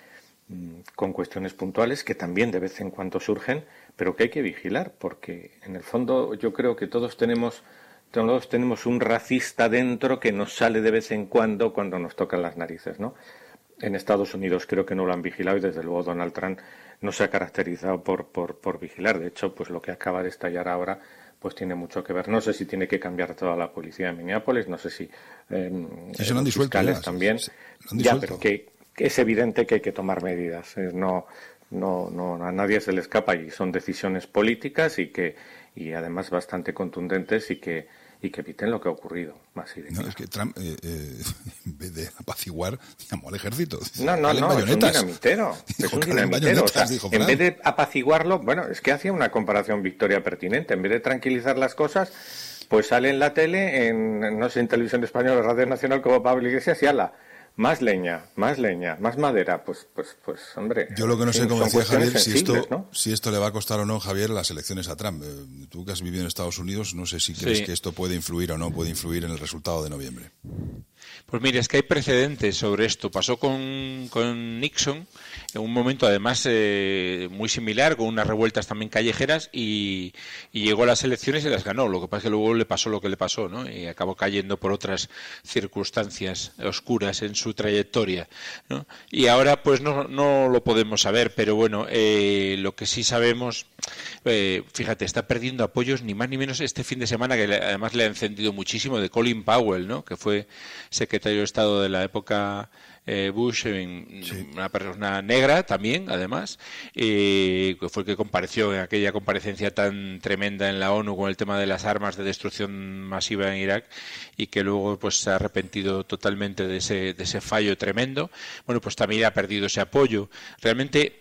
con cuestiones puntuales que también de vez en cuando surgen, pero que hay que vigilar, porque en el fondo yo creo que todos tenemos todos tenemos un racista dentro que nos sale de vez en cuando cuando nos tocan las narices, ¿no? En Estados Unidos creo que no lo han vigilado y desde luego Donald Trump no se ha caracterizado por, por, por vigilar. De hecho, pues lo que acaba de estallar ahora pues tiene mucho que ver. No sé si tiene que cambiar toda la policía de Minneapolis, no sé si eh, sí, se lo han disuelto fiscales ya, también. Se, se han disuelto. Ya, pero que es evidente que hay que tomar medidas. No, no, no, a nadie se le escapa y son decisiones políticas y que y además bastante contundentes y que y que eviten lo que ha ocurrido. Más no, es que Trump, eh, eh, en vez de apaciguar, llamó al ejército. No, no, no, es un dinamitero. Es un dinamitero. O sea, en vez de apaciguarlo, bueno, es que hacía una comparación Victoria pertinente. En vez de tranquilizar las cosas, pues sale en la tele, en, no sé, en Televisión Española, Radio Nacional, como Pablo Iglesias, y ala, más leña, más leña, más madera, pues, pues, pues, hombre. Yo lo que no sé, como decía Javier, si esto, ¿no? si esto le va a costar o no, Javier, las elecciones a Trump. Eh, tú que has vivido en Estados Unidos, no sé si crees sí. que esto puede influir o no puede influir en el resultado de noviembre. Pues mire, es que hay precedentes sobre esto. Pasó con, con Nixon en un momento, además, eh, muy similar, con unas revueltas también callejeras, y, y llegó a las elecciones y las ganó. Lo que pasa es que luego le pasó lo que le pasó, ¿no? Y acabó cayendo por otras circunstancias oscuras en su trayectoria, ¿no? Y ahora, pues, no, no lo podemos saber, pero bueno, eh, lo que sí sabemos, eh, fíjate, está perdiendo apoyos ni más ni menos este fin de semana, que le, además le ha encendido muchísimo, de Colin Powell, ¿no? Que fue secretario de Estado de la época eh, Bush, en, sí. una persona negra también, además, eh, que fue el que compareció en aquella comparecencia tan tremenda en la ONU con el tema de las armas de destrucción masiva en Irak, y que luego pues se ha arrepentido totalmente de ese, de ese fallo tremendo. Bueno, pues también ha perdido ese apoyo. Realmente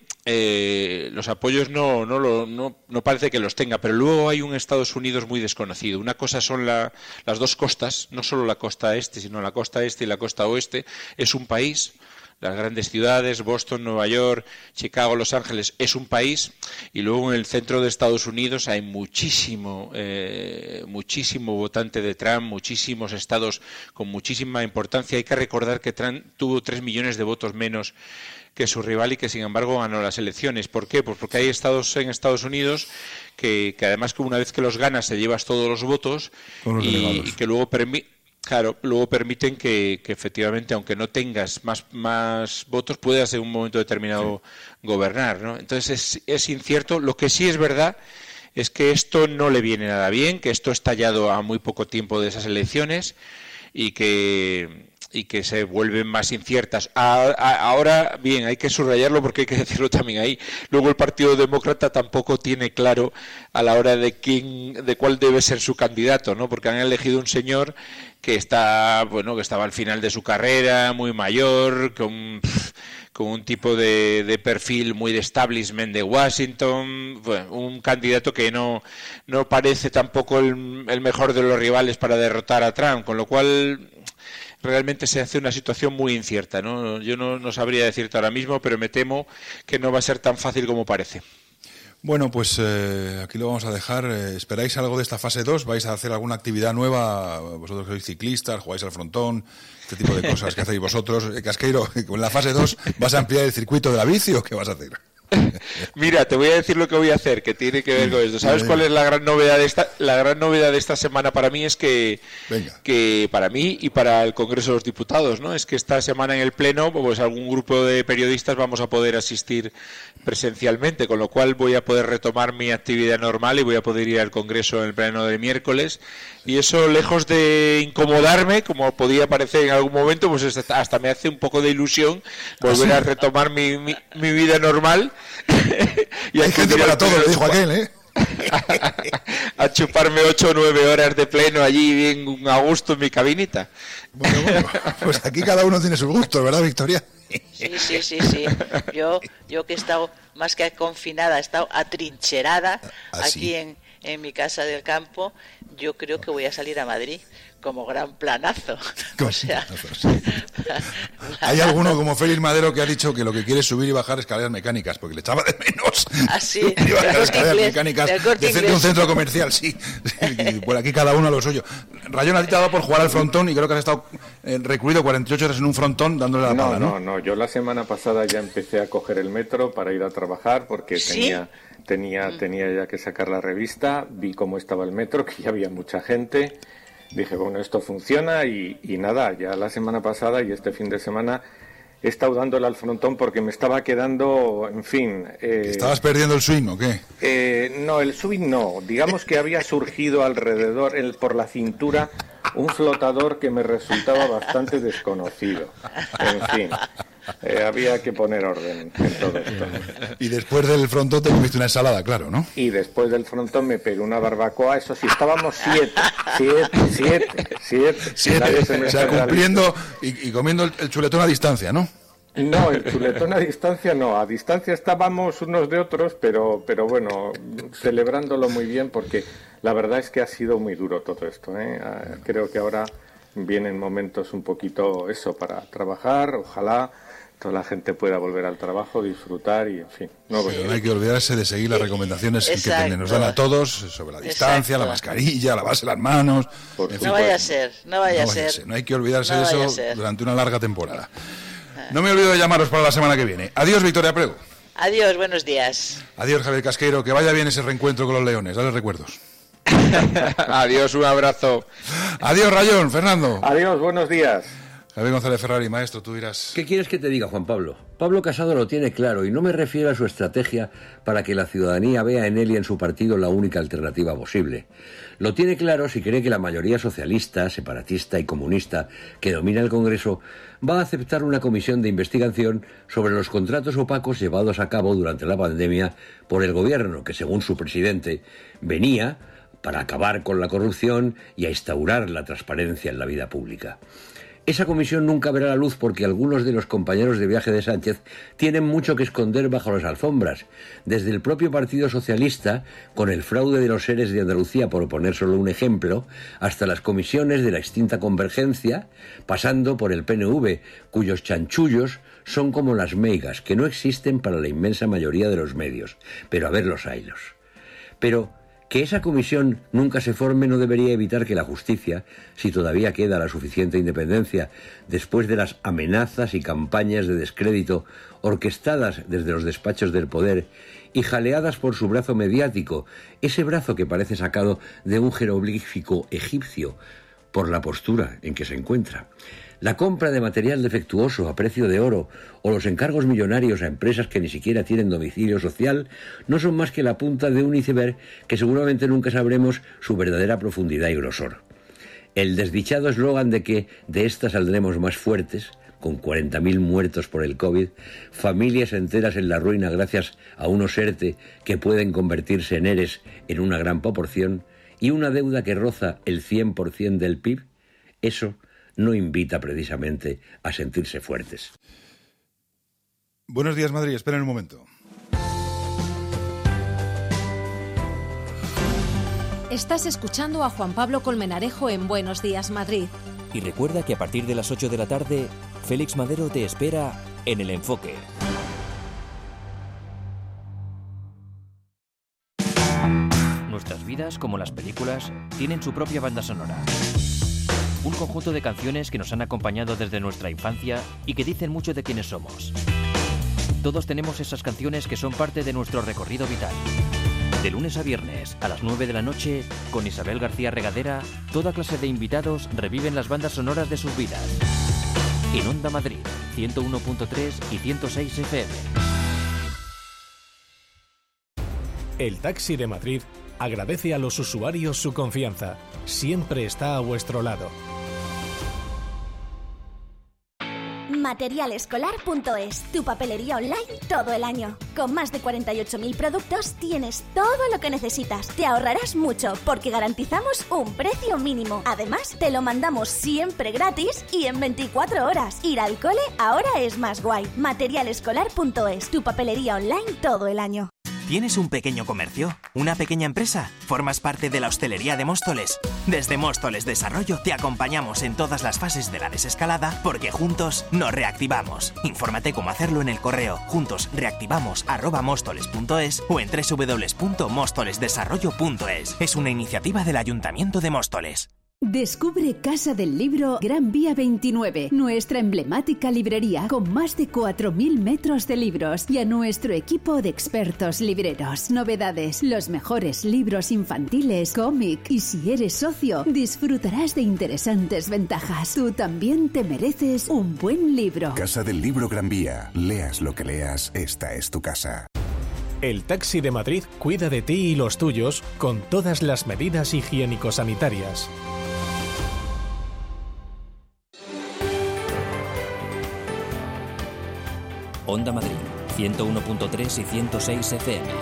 Eh, los apoyos no, no, lo, no, no parece que los tenga, pero luego hay un Estados Unidos muy desconocido. Una cosa son la, las dos costas, no solo la costa este, sino la costa este y la costa oeste. Es un país, las grandes ciudades, Boston, Nueva York, Chicago, Los Ángeles, es un país, y luego en el centro de Estados Unidos hay muchísimo, eh, muchísimo votante de Trump, muchísimos estados con muchísima importancia. Hay que recordar que Trump tuvo tres millones de votos menos que su rival y que sin embargo ganó las elecciones. ¿Por qué? Pues porque hay estados en Estados Unidos que, que además que una vez que los ganas te llevas todos los votos los y, y que luego permiten claro, luego permiten que, que efectivamente, aunque no tengas más, más votos, puedas en un momento determinado sí. gobernar, ¿no? Entonces es, es incierto. Lo que sí es verdad es que esto no le viene nada bien, que esto ha estallado a muy poco tiempo de esas elecciones. y que y que se vuelven más inciertas. A, a, ahora, bien, hay que subrayarlo porque hay que decirlo también ahí. Luego el Partido Demócrata tampoco tiene claro a la hora de quién, de cuál debe ser su candidato, ¿no? Porque han elegido un señor que está, bueno, que estaba al final de su carrera, muy mayor, con con un tipo de, de perfil muy de establishment de Washington, bueno, un candidato que no, no parece tampoco el, el mejor de los rivales para derrotar a Trump, con lo cual realmente se hace una situación muy incierta, ¿no? Yo no, no sabría decirte ahora mismo, pero me temo que no va a ser tan fácil como parece. Bueno, pues eh, aquí lo vamos a dejar. Eh, ¿Esperáis algo de esta fase dos? ¿Vais a hacer alguna actividad nueva? Vosotros que sois ciclistas, jugáis al frontón, este tipo de cosas que hacéis vosotros. Eh, Casqueiro, ¿en la fase dos vas a ampliar el circuito de la bici o qué vas a hacer? Mira, te voy a decir lo que voy a hacer, que tiene que ver con esto. ¿Sabes cuál es la gran novedad de esta? La gran novedad de esta semana para mí es que, que para mí y para el Congreso de los Diputados, ¿no? Es que esta semana en el Pleno, pues algún grupo de periodistas vamos a poder asistir presencialmente, con lo cual voy a poder retomar mi actividad normal y voy a poder ir al Congreso en el Pleno del miércoles. Y eso, lejos de incomodarme, como podía parecer en algún momento, pues hasta me hace un poco de ilusión volver ¿Ah, sí? a retomar mi, mi, mi vida normal. Y hay gente para todo, le dijo aquel, ¿eh? a, a chuparme ocho o nueve horas de pleno allí bien a gusto en mi cabinita. Bueno, bueno, pues aquí cada uno tiene sus gustos, ¿verdad, Victoria? Sí, sí, sí, sí. Yo, yo que he estado más que confinada, he estado atrincherada ¿Ah, aquí sí? en, en mi casa del campo. Yo creo que voy a salir a Madrid como gran planazo. O sea, hay alguno como Félix Madero que ha dicho que lo que quiere es subir y bajar escaleras mecánicas porque le echaba de menos. Así, subir y bajar escaleras mecánicas de, de un centro comercial, sí. Y por aquí cada uno a lo suyo. Rayón, a ti te ha dado por jugar al frontón y creo que has estado eh, recluido cuarenta y ocho horas en un frontón dándole la no, pala, ¿no? No, no, yo la semana pasada ya empecé a coger el metro para ir a trabajar porque ¿Sí? tenía tenía mm. tenía ya que sacar la revista, vi cómo estaba el metro, que ya había mucha gente. Dije, bueno, esto funciona y, y nada, ya la semana pasada y este fin de semana he estado dándole al frontón porque me estaba quedando, en fin... Eh, ¿Estabas perdiendo el swing o qué? Eh, no, el swing no. Digamos que había surgido alrededor, el, por la cintura, un flotador que me resultaba bastante desconocido. En fin, eh, había que poner orden en todo esto. Y después del frontón te comiste una ensalada, claro, ¿no? Y después del frontón me pegué una barbacoa, eso sí, estábamos siete, siete, siete, siete. siete. Se o sea, cumpliendo y, y comiendo el, el chuletón a distancia, ¿no? No, el chuletón a distancia no, a distancia estábamos unos de otros, pero, pero bueno, celebrándolo muy bien porque la verdad es que ha sido muy duro todo esto, ¿eh? Creo que ahora vienen momentos un poquito eso para trabajar, ojalá toda la gente pueda volver al trabajo, disfrutar y en fin. No, sí, no hay que olvidarse de seguir las recomendaciones Exacto. que nos dan a todos sobre la distancia, Exacto. la mascarilla, lavarse las manos. Por no, fin, vaya a ser, no vaya a ser, no vaya a ser. No hay que olvidarse no de eso durante una larga temporada. No me olvido de llamaros para la semana que viene. Adiós, Victoria Prego. Adiós, buenos días. Adiós, Javier Casqueiro. Que vaya bien ese reencuentro con los leones. Dale recuerdos. Adiós, un abrazo. Adiós, Rayón. Fernando. Adiós, buenos días. Javier González Ferrari, maestro, tú dirás... ¿Qué quieres que te diga, Juan Pablo? Pablo Casado lo tiene claro y no me refiero a su estrategia para que la ciudadanía vea en él y en su partido la única alternativa posible. Lo tiene claro si cree que la mayoría socialista, separatista y comunista que domina el Congreso va a aceptar una comisión de investigación sobre los contratos opacos llevados a cabo durante la pandemia por el gobierno, que según su presidente venía para acabar con la corrupción y a instaurar la transparencia en la vida pública. Esa comisión nunca verá la luz porque algunos de los compañeros de viaje de Sánchez tienen mucho que esconder bajo las alfombras, desde el propio Partido Socialista, con el fraude de los seres de Andalucía, por poner solo un ejemplo, hasta las comisiones de la extinta Convergencia, pasando por el P N V, cuyos chanchullos son como las meigas, que no existen para la inmensa mayoría de los medios, pero a ver los haylos. Pero... que esa comisión nunca se forme no debería evitar que la justicia, si todavía queda la suficiente independencia, después de las amenazas y campañas de descrédito orquestadas desde los despachos del poder y jaleadas por su brazo mediático, ese brazo que parece sacado de un jeroglífico egipcio por la postura en que se encuentra, la compra de material defectuoso a precio de oro o los encargos millonarios a empresas que ni siquiera tienen domicilio social no son más que la punta de un iceberg que seguramente nunca sabremos su verdadera profundidad y grosor. El desdichado eslogan de que de esta saldremos más fuertes, con cuarenta mil muertos por el COVID, familias enteras en la ruina gracias a unos ERTE que pueden convertirse en ERES en una gran proporción y una deuda que roza el cien por ciento del P I B, eso no invita precisamente a sentirse fuertes. Buenos días, Madrid. Esperen un momento. Estás escuchando a Juan Pablo Colmenarejo en Buenos Días, Madrid. Y recuerda que a partir de las ocho de la tarde, Félix Madero te espera en El Enfoque. Nuestras vidas, como las películas, tienen su propia banda sonora. Un conjunto de canciones que nos han acompañado desde nuestra infancia y que dicen mucho de quiénes somos. Todos tenemos esas canciones que son parte de nuestro recorrido vital. De lunes a viernes, a las nueve de la noche, con Isabel García Regadera, toda clase de invitados reviven las bandas sonoras de sus vidas. En Onda Madrid, ciento uno punto tres y ciento seis F M. El Taxi de Madrid agradece a los usuarios su confianza. Siempre está a vuestro lado. material escolar punto es, tu papelería online todo el año. Con más de cuarenta y ocho mil productos tienes todo lo que necesitas. Te ahorrarás mucho porque garantizamos un precio mínimo. Además, te lo mandamos siempre gratis y en veinticuatro horas. Ir al cole ahora es más guay. material escolar punto es, tu papelería online todo el año. ¿Tienes un pequeño comercio? ¿Una pequeña empresa? ¿Formas parte de la hostelería de Móstoles? Desde Móstoles Desarrollo te acompañamos en todas las fases de la desescalada porque juntos nos reactivamos. Infórmate cómo hacerlo en el correo juntosreactivamos arroba móstoles punto es o en doble u doble u doble u punto móstoles desarrollo punto es. Es una iniciativa del Ayuntamiento de Móstoles. Descubre Casa del Libro Gran Vía veintinueve, nuestra emblemática librería con más de cuatro mil metros de libros y a nuestro equipo de expertos libreros. Novedades, los mejores libros infantiles, cómic y si eres socio, disfrutarás de interesantes ventajas. Tú también te mereces un buen libro. Casa del Libro Gran Vía. Leas lo que leas, esta es tu casa. El Taxi de Madrid cuida de ti y los tuyos con todas las medidas higiénico-sanitarias. Onda Madrid, ciento uno punto tres y ciento seis F M.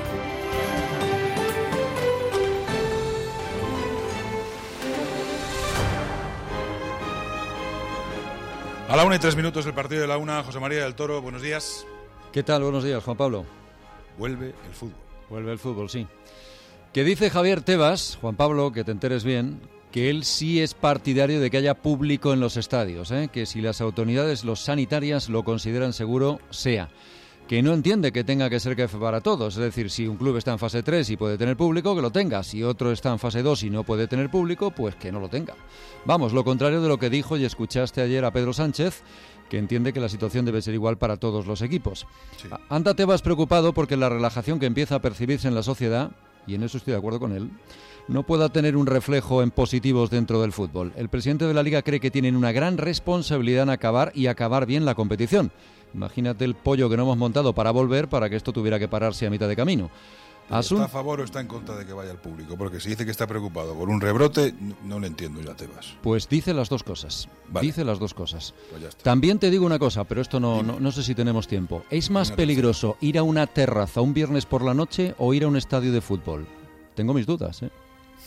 A la una y tres minutos del partido de la una, José María del Toro, buenos días. ¿Qué tal? Buenos días, Juan Pablo. Vuelve el fútbol. Vuelve el fútbol, sí. Que dice Javier Tebas, Juan Pablo, que te enteres bien, que él sí es partidario de que haya público en los estadios, ¿eh? Que si las autoridades, los sanitarias, lo consideran seguro, sea. Que no entiende que tenga que ser que para todos, es decir, si un club está en fase tres y puede tener público, que lo tenga. Si otro está en fase dos y no puede tener público, pues que no lo tenga. Vamos, lo contrario de lo que dijo y escuchaste ayer a Pedro Sánchez, que entiende que la situación debe ser igual para todos los equipos. Sí. Anda Tebas preocupado porque la relajación que empieza a percibirse en la sociedad, y en eso estoy de acuerdo con él, no pueda tener un reflejo en positivos dentro del fútbol. El presidente de la Liga cree que tienen una gran responsabilidad en acabar y acabar bien la competición. Imagínate el pollo que no hemos montado para volver para que esto tuviera que pararse a mitad de camino. Asun... ¿Está a favor o está en contra de que vaya al público? Porque si dice que está preocupado por un rebrote, no, no le entiendo yo a Tebas. Pues dice las dos cosas. Vale. Dice las dos cosas. Pues ya está. También te digo una cosa, pero esto no, no, no sé si tenemos tiempo. ¿Es más peligroso ir a una terraza un viernes por la noche o ir a un estadio de fútbol? Tengo mis dudas, ¿eh?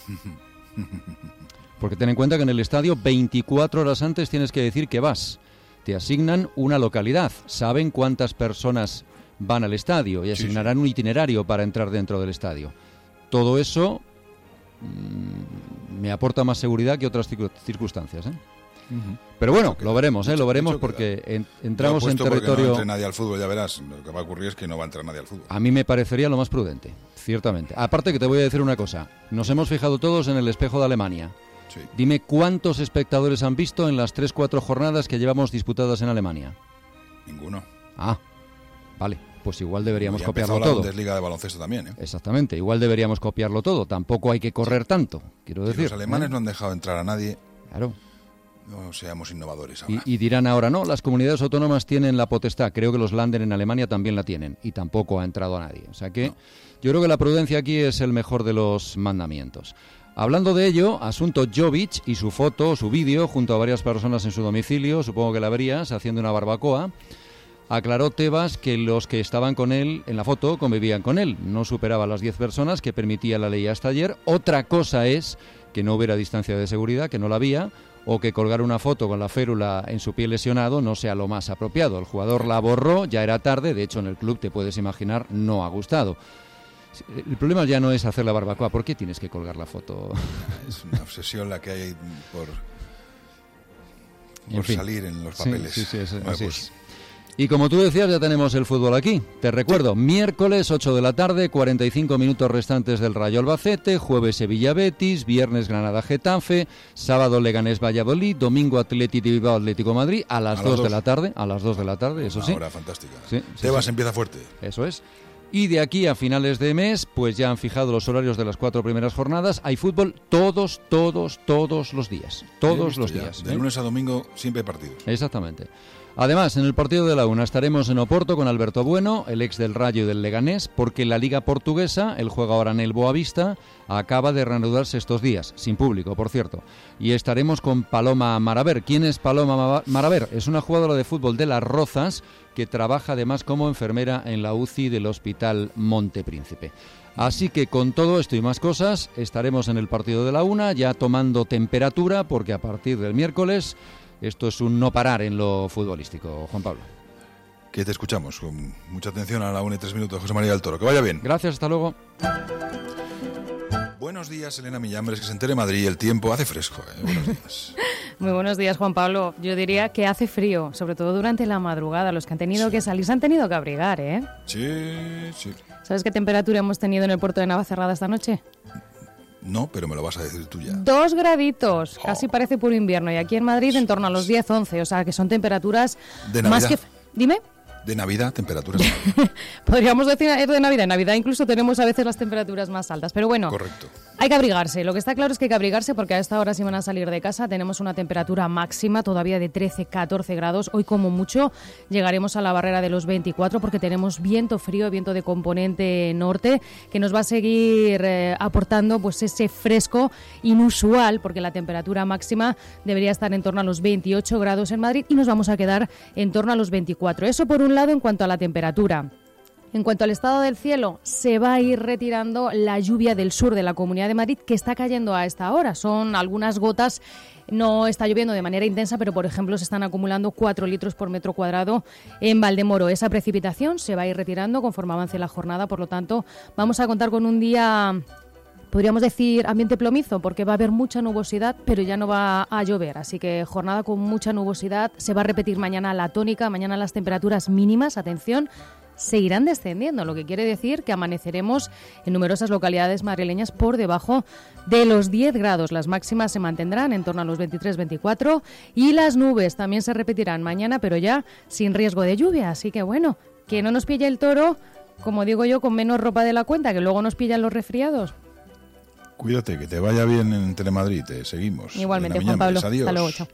Porque ten en cuenta que en el estadio veinticuatro horas antes tienes que decir que vas. Te asignan una localidad, saben cuántas personas van al estadio y asignarán sí, sí. un itinerario para entrar dentro del estadio. Todo eso mmm, me aporta más seguridad que otras circunstancias, ¿eh? Uh-huh. Pero bueno, lo veremos, ¿eh? Lo veremos porque en, entramos en territorio... No entre nadie al fútbol, ya verás. Lo que va a ocurrir es que no va a entrar nadie al fútbol. A mí me parecería lo más prudente, ciertamente. Aparte que te voy a decir una cosa. Nos hemos fijado todos en el espejo de Alemania. Sí. Dime cuántos espectadores han visto en las tres cuatro jornadas que llevamos disputadas en Alemania. Ninguno. Ah, vale. Pues igual deberíamos y copiarlo la todo. Bundesliga de baloncesto también, ¿eh? Exactamente. Igual deberíamos copiarlo todo. Tampoco hay que correr tanto, quiero decir. Si los alemanes ¿eh? no han dejado entrar a nadie. Claro. No seamos innovadores ahora. Y, y dirán ahora, no, las comunidades autónomas tienen la potestad. Creo que los Länder en Alemania también la tienen. Y tampoco ha entrado a nadie. O sea que no. Yo creo que la prudencia aquí es el mejor de los mandamientos. Hablando de ello, asunto Jovic y su foto, su vídeo, junto a varias personas en su domicilio, supongo que la verías, haciendo una barbacoa. Aclaró Tebas que los que estaban con él en la foto convivían con él. No superaba las diez personas que permitía la ley hasta ayer. Otra cosa es que no hubiera distancia de seguridad, que no la había, o que colgar una foto con la férula en su pie lesionado no sea lo más apropiado. El jugador la borró, ya era tarde, de hecho en el club, te puedes imaginar, no ha gustado. El problema ya no es hacer la barbacoa. ¿Por qué tienes que colgar la foto? Es una obsesión la que hay por, por en fin. salir en los papeles. Sí, sí, sí, es, bueno, así pues, es. Y como tú decías, ya tenemos el fútbol aquí. Te recuerdo, miércoles ocho de la tarde, cuarenta y cinco minutos restantes del Rayo Albacete, jueves Sevilla Betis, viernes Granada Getafe, sábado Leganés Valladolid, domingo Athletic de Bilbao Atlético Madrid, a las dos de la tarde, a las dos de la tarde, eso una sí. hora fantástica. Sí, sí, Tebas sí. empieza fuerte. Eso es. Y de aquí a finales de mes, pues ya han fijado los horarios de las cuatro primeras jornadas. Hay fútbol todos, todos, todos los días. Todos los ya. días. De ¿eh? lunes a domingo siempre hay partidos. Exactamente. Además, en el partido de la una estaremos en Oporto con Alberto Bueno, el ex del Rayo y del Leganés, porque la Liga Portuguesa, él juega ahora en el Boavista, acaba de reanudarse estos días, sin público, por cierto. Y estaremos con Paloma Maraver. ¿Quién es Paloma Maraver? Es una jugadora de fútbol de Las Rozas que trabaja además como enfermera en la U C I del Hospital Monte Príncipe. Así que con todo esto y más cosas, estaremos en el partido de la una, ya tomando temperatura, porque a partir del miércoles esto es un no parar en lo futbolístico. Juan Pablo. Que te escuchamos con mucha atención a la una y tres minutos. José María del Toro, que vaya bien. Gracias, hasta luego. Buenos días, Elena Millambres, que se entere Madrid. El tiempo hace fresco, ¿eh? Buenos días. Muy buenos días, Juan Pablo. Yo diría que hace frío, sobre todo durante la madrugada. Los que han tenido sí. que salir se han tenido que abrigar, ¿eh? Sí, sí. ¿Sabes qué temperatura hemos tenido en el puerto de Navacerrada esta noche? No, pero me lo vas a decir tú ya. Dos graditos, oh. casi parece puro invierno. Y aquí en Madrid en torno a los diez, once, o sea que son temperaturas de más que... Dime. De Navidad, temperaturas. Podríamos decir de Navidad. En Navidad incluso tenemos a veces las temperaturas más altas. Pero bueno, correcto. Hay que abrigarse. Lo que está claro es que hay que abrigarse porque a esta hora si van a salir de casa tenemos una temperatura máxima todavía de trece, catorce grados. Hoy como mucho llegaremos a la barrera de los veinticuatro porque tenemos viento frío, viento de componente norte que nos va a seguir eh, aportando pues ese fresco inusual porque la temperatura máxima debería estar en torno a los veintiocho grados en Madrid y nos vamos a quedar en torno a los veinticuatro. Eso por un lado en cuanto a la temperatura. En cuanto al estado del cielo, se va a ir retirando la lluvia del sur de la Comunidad de Madrid que está cayendo a esta hora. Son algunas gotas, no está lloviendo de manera intensa, pero por ejemplo se están acumulando cuatro litros por metro cuadrado en Valdemoro. Esa precipitación se va a ir retirando conforme avance la jornada, por lo tanto vamos a contar con un día... Podríamos decir ambiente plomizo porque va a haber mucha nubosidad, pero ya no va a llover. Así que jornada con mucha nubosidad. Se va a repetir mañana la tónica. Mañana las temperaturas mínimas, atención, seguirán descendiendo. Lo que quiere decir que amaneceremos en numerosas localidades madrileñas por debajo de los diez grados. Las máximas se mantendrán en torno a los veintitrés, veinticuatro. Y las nubes también se repetirán mañana, pero ya sin riesgo de lluvia. Así que bueno, que no nos pille el toro, como digo yo, con menos ropa de la cuenta, que luego nos pillan los resfriados. Cuídate, que te vaya bien en Telemadrid, te seguimos. Igualmente, Juan Pablo. Adiós. Hasta luego, chao.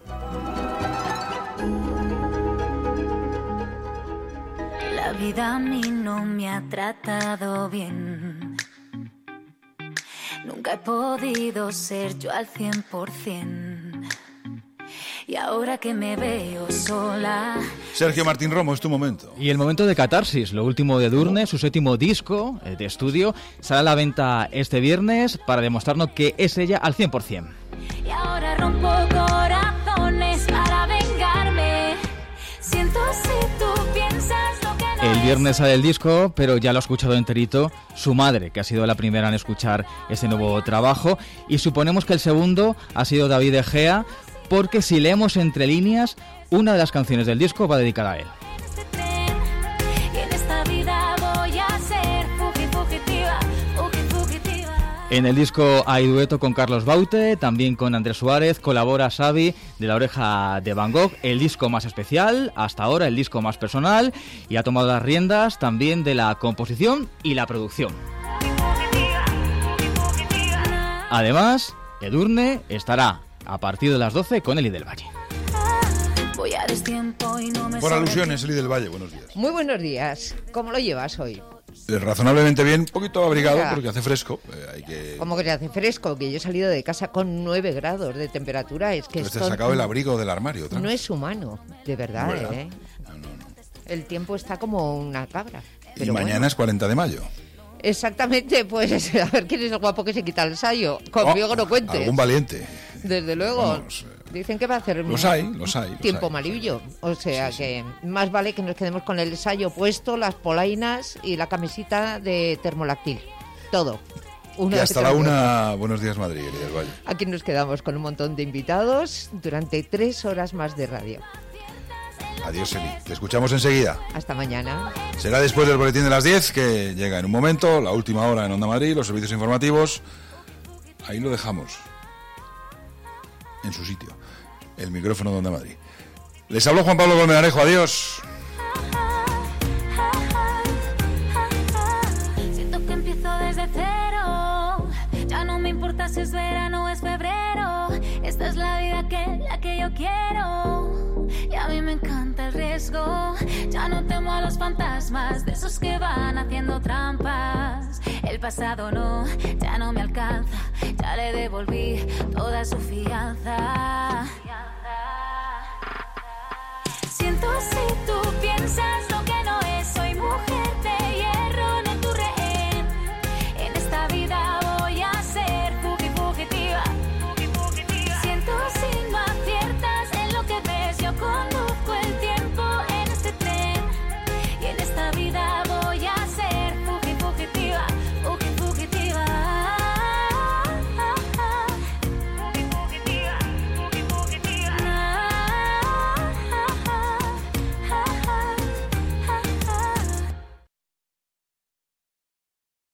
La vida a mí no me ha tratado bien. Nunca he podido ser yo al cien por ciento. Y ahora que me veo sola... Sergio Martín Romo, es tu momento. Y el momento de catarsis, lo último de Edurne, su séptimo disco de estudio, sale a la venta este viernes para demostrarnos que es ella al cien por ciento. Y ahora rompo corazones para vengarme. Siento si tú piensas lo que no El viernes sale el disco, pero ya lo ha escuchado enterito su madre, que ha sido la primera en escuchar este nuevo trabajo. Y suponemos que el segundo ha sido David Egea, porque si leemos entre líneas, una de las canciones del disco va dedicada a él. En el disco hay dueto con Carlos Baute, también con Andrés Suárez, colabora Xavi de La Oreja de Van Gogh, el disco más especial, hasta ahora el disco más personal, y ha tomado las riendas también de la composición y la producción. Además, Edurne estará a partir de las doce con Eli del Valle. Por alusiones, Eli del Valle, buenos días. Muy buenos días. ¿Cómo lo llevas hoy? razonablemente bien, un poquito abrigado Mira. porque hace fresco. Eh, hay que... Como que se hace fresco, que yo he salido de casa con nueve grados de temperatura. Es que Entonces te esto has sacado el abrigo del armario otra no vez. es humano, de verdad, ¿Verdad? ¿eh? El tiempo está como una cabra. Y Pero mañana bueno. es cuarenta de mayo. Exactamente, pues a ver quién es el guapo que se quita el sayo. Conmigo Oh, no cuentes. Algún valiente. Desde luego. Vamos, Dicen que va a hacer Los hay, los hay. los tiempo hay. malillo. O sea que más vale que nos quedemos con el sayo puesto, las polainas y la camisita de termolactil. Todo. Una Y hasta detrás la de otra. una, buenos días Madrid, Elías del Valle. Aquí nos quedamos con un montón de invitados durante tres horas más de radio. Adiós, Eli. Te escuchamos enseguida. Hasta mañana. Será después del boletín de las diez, que llega en un momento, la última hora en Onda Madrid, los servicios informativos. Ahí lo dejamos. En su sitio. El micrófono de Onda Madrid. Les habló Juan Pablo Colmenarejo. Adiós. Siento que empiezo desde cero. Ya no me importa si es verano o es febrero. Esta es la vida que, la que yo quiero. Y a mí me encanta el riesgo. Ya no temo a los fantasmas de esos que van haciendo trampas. El pasado no, ya no me alcanza. Ya le devolví toda su fianza. Siento si tú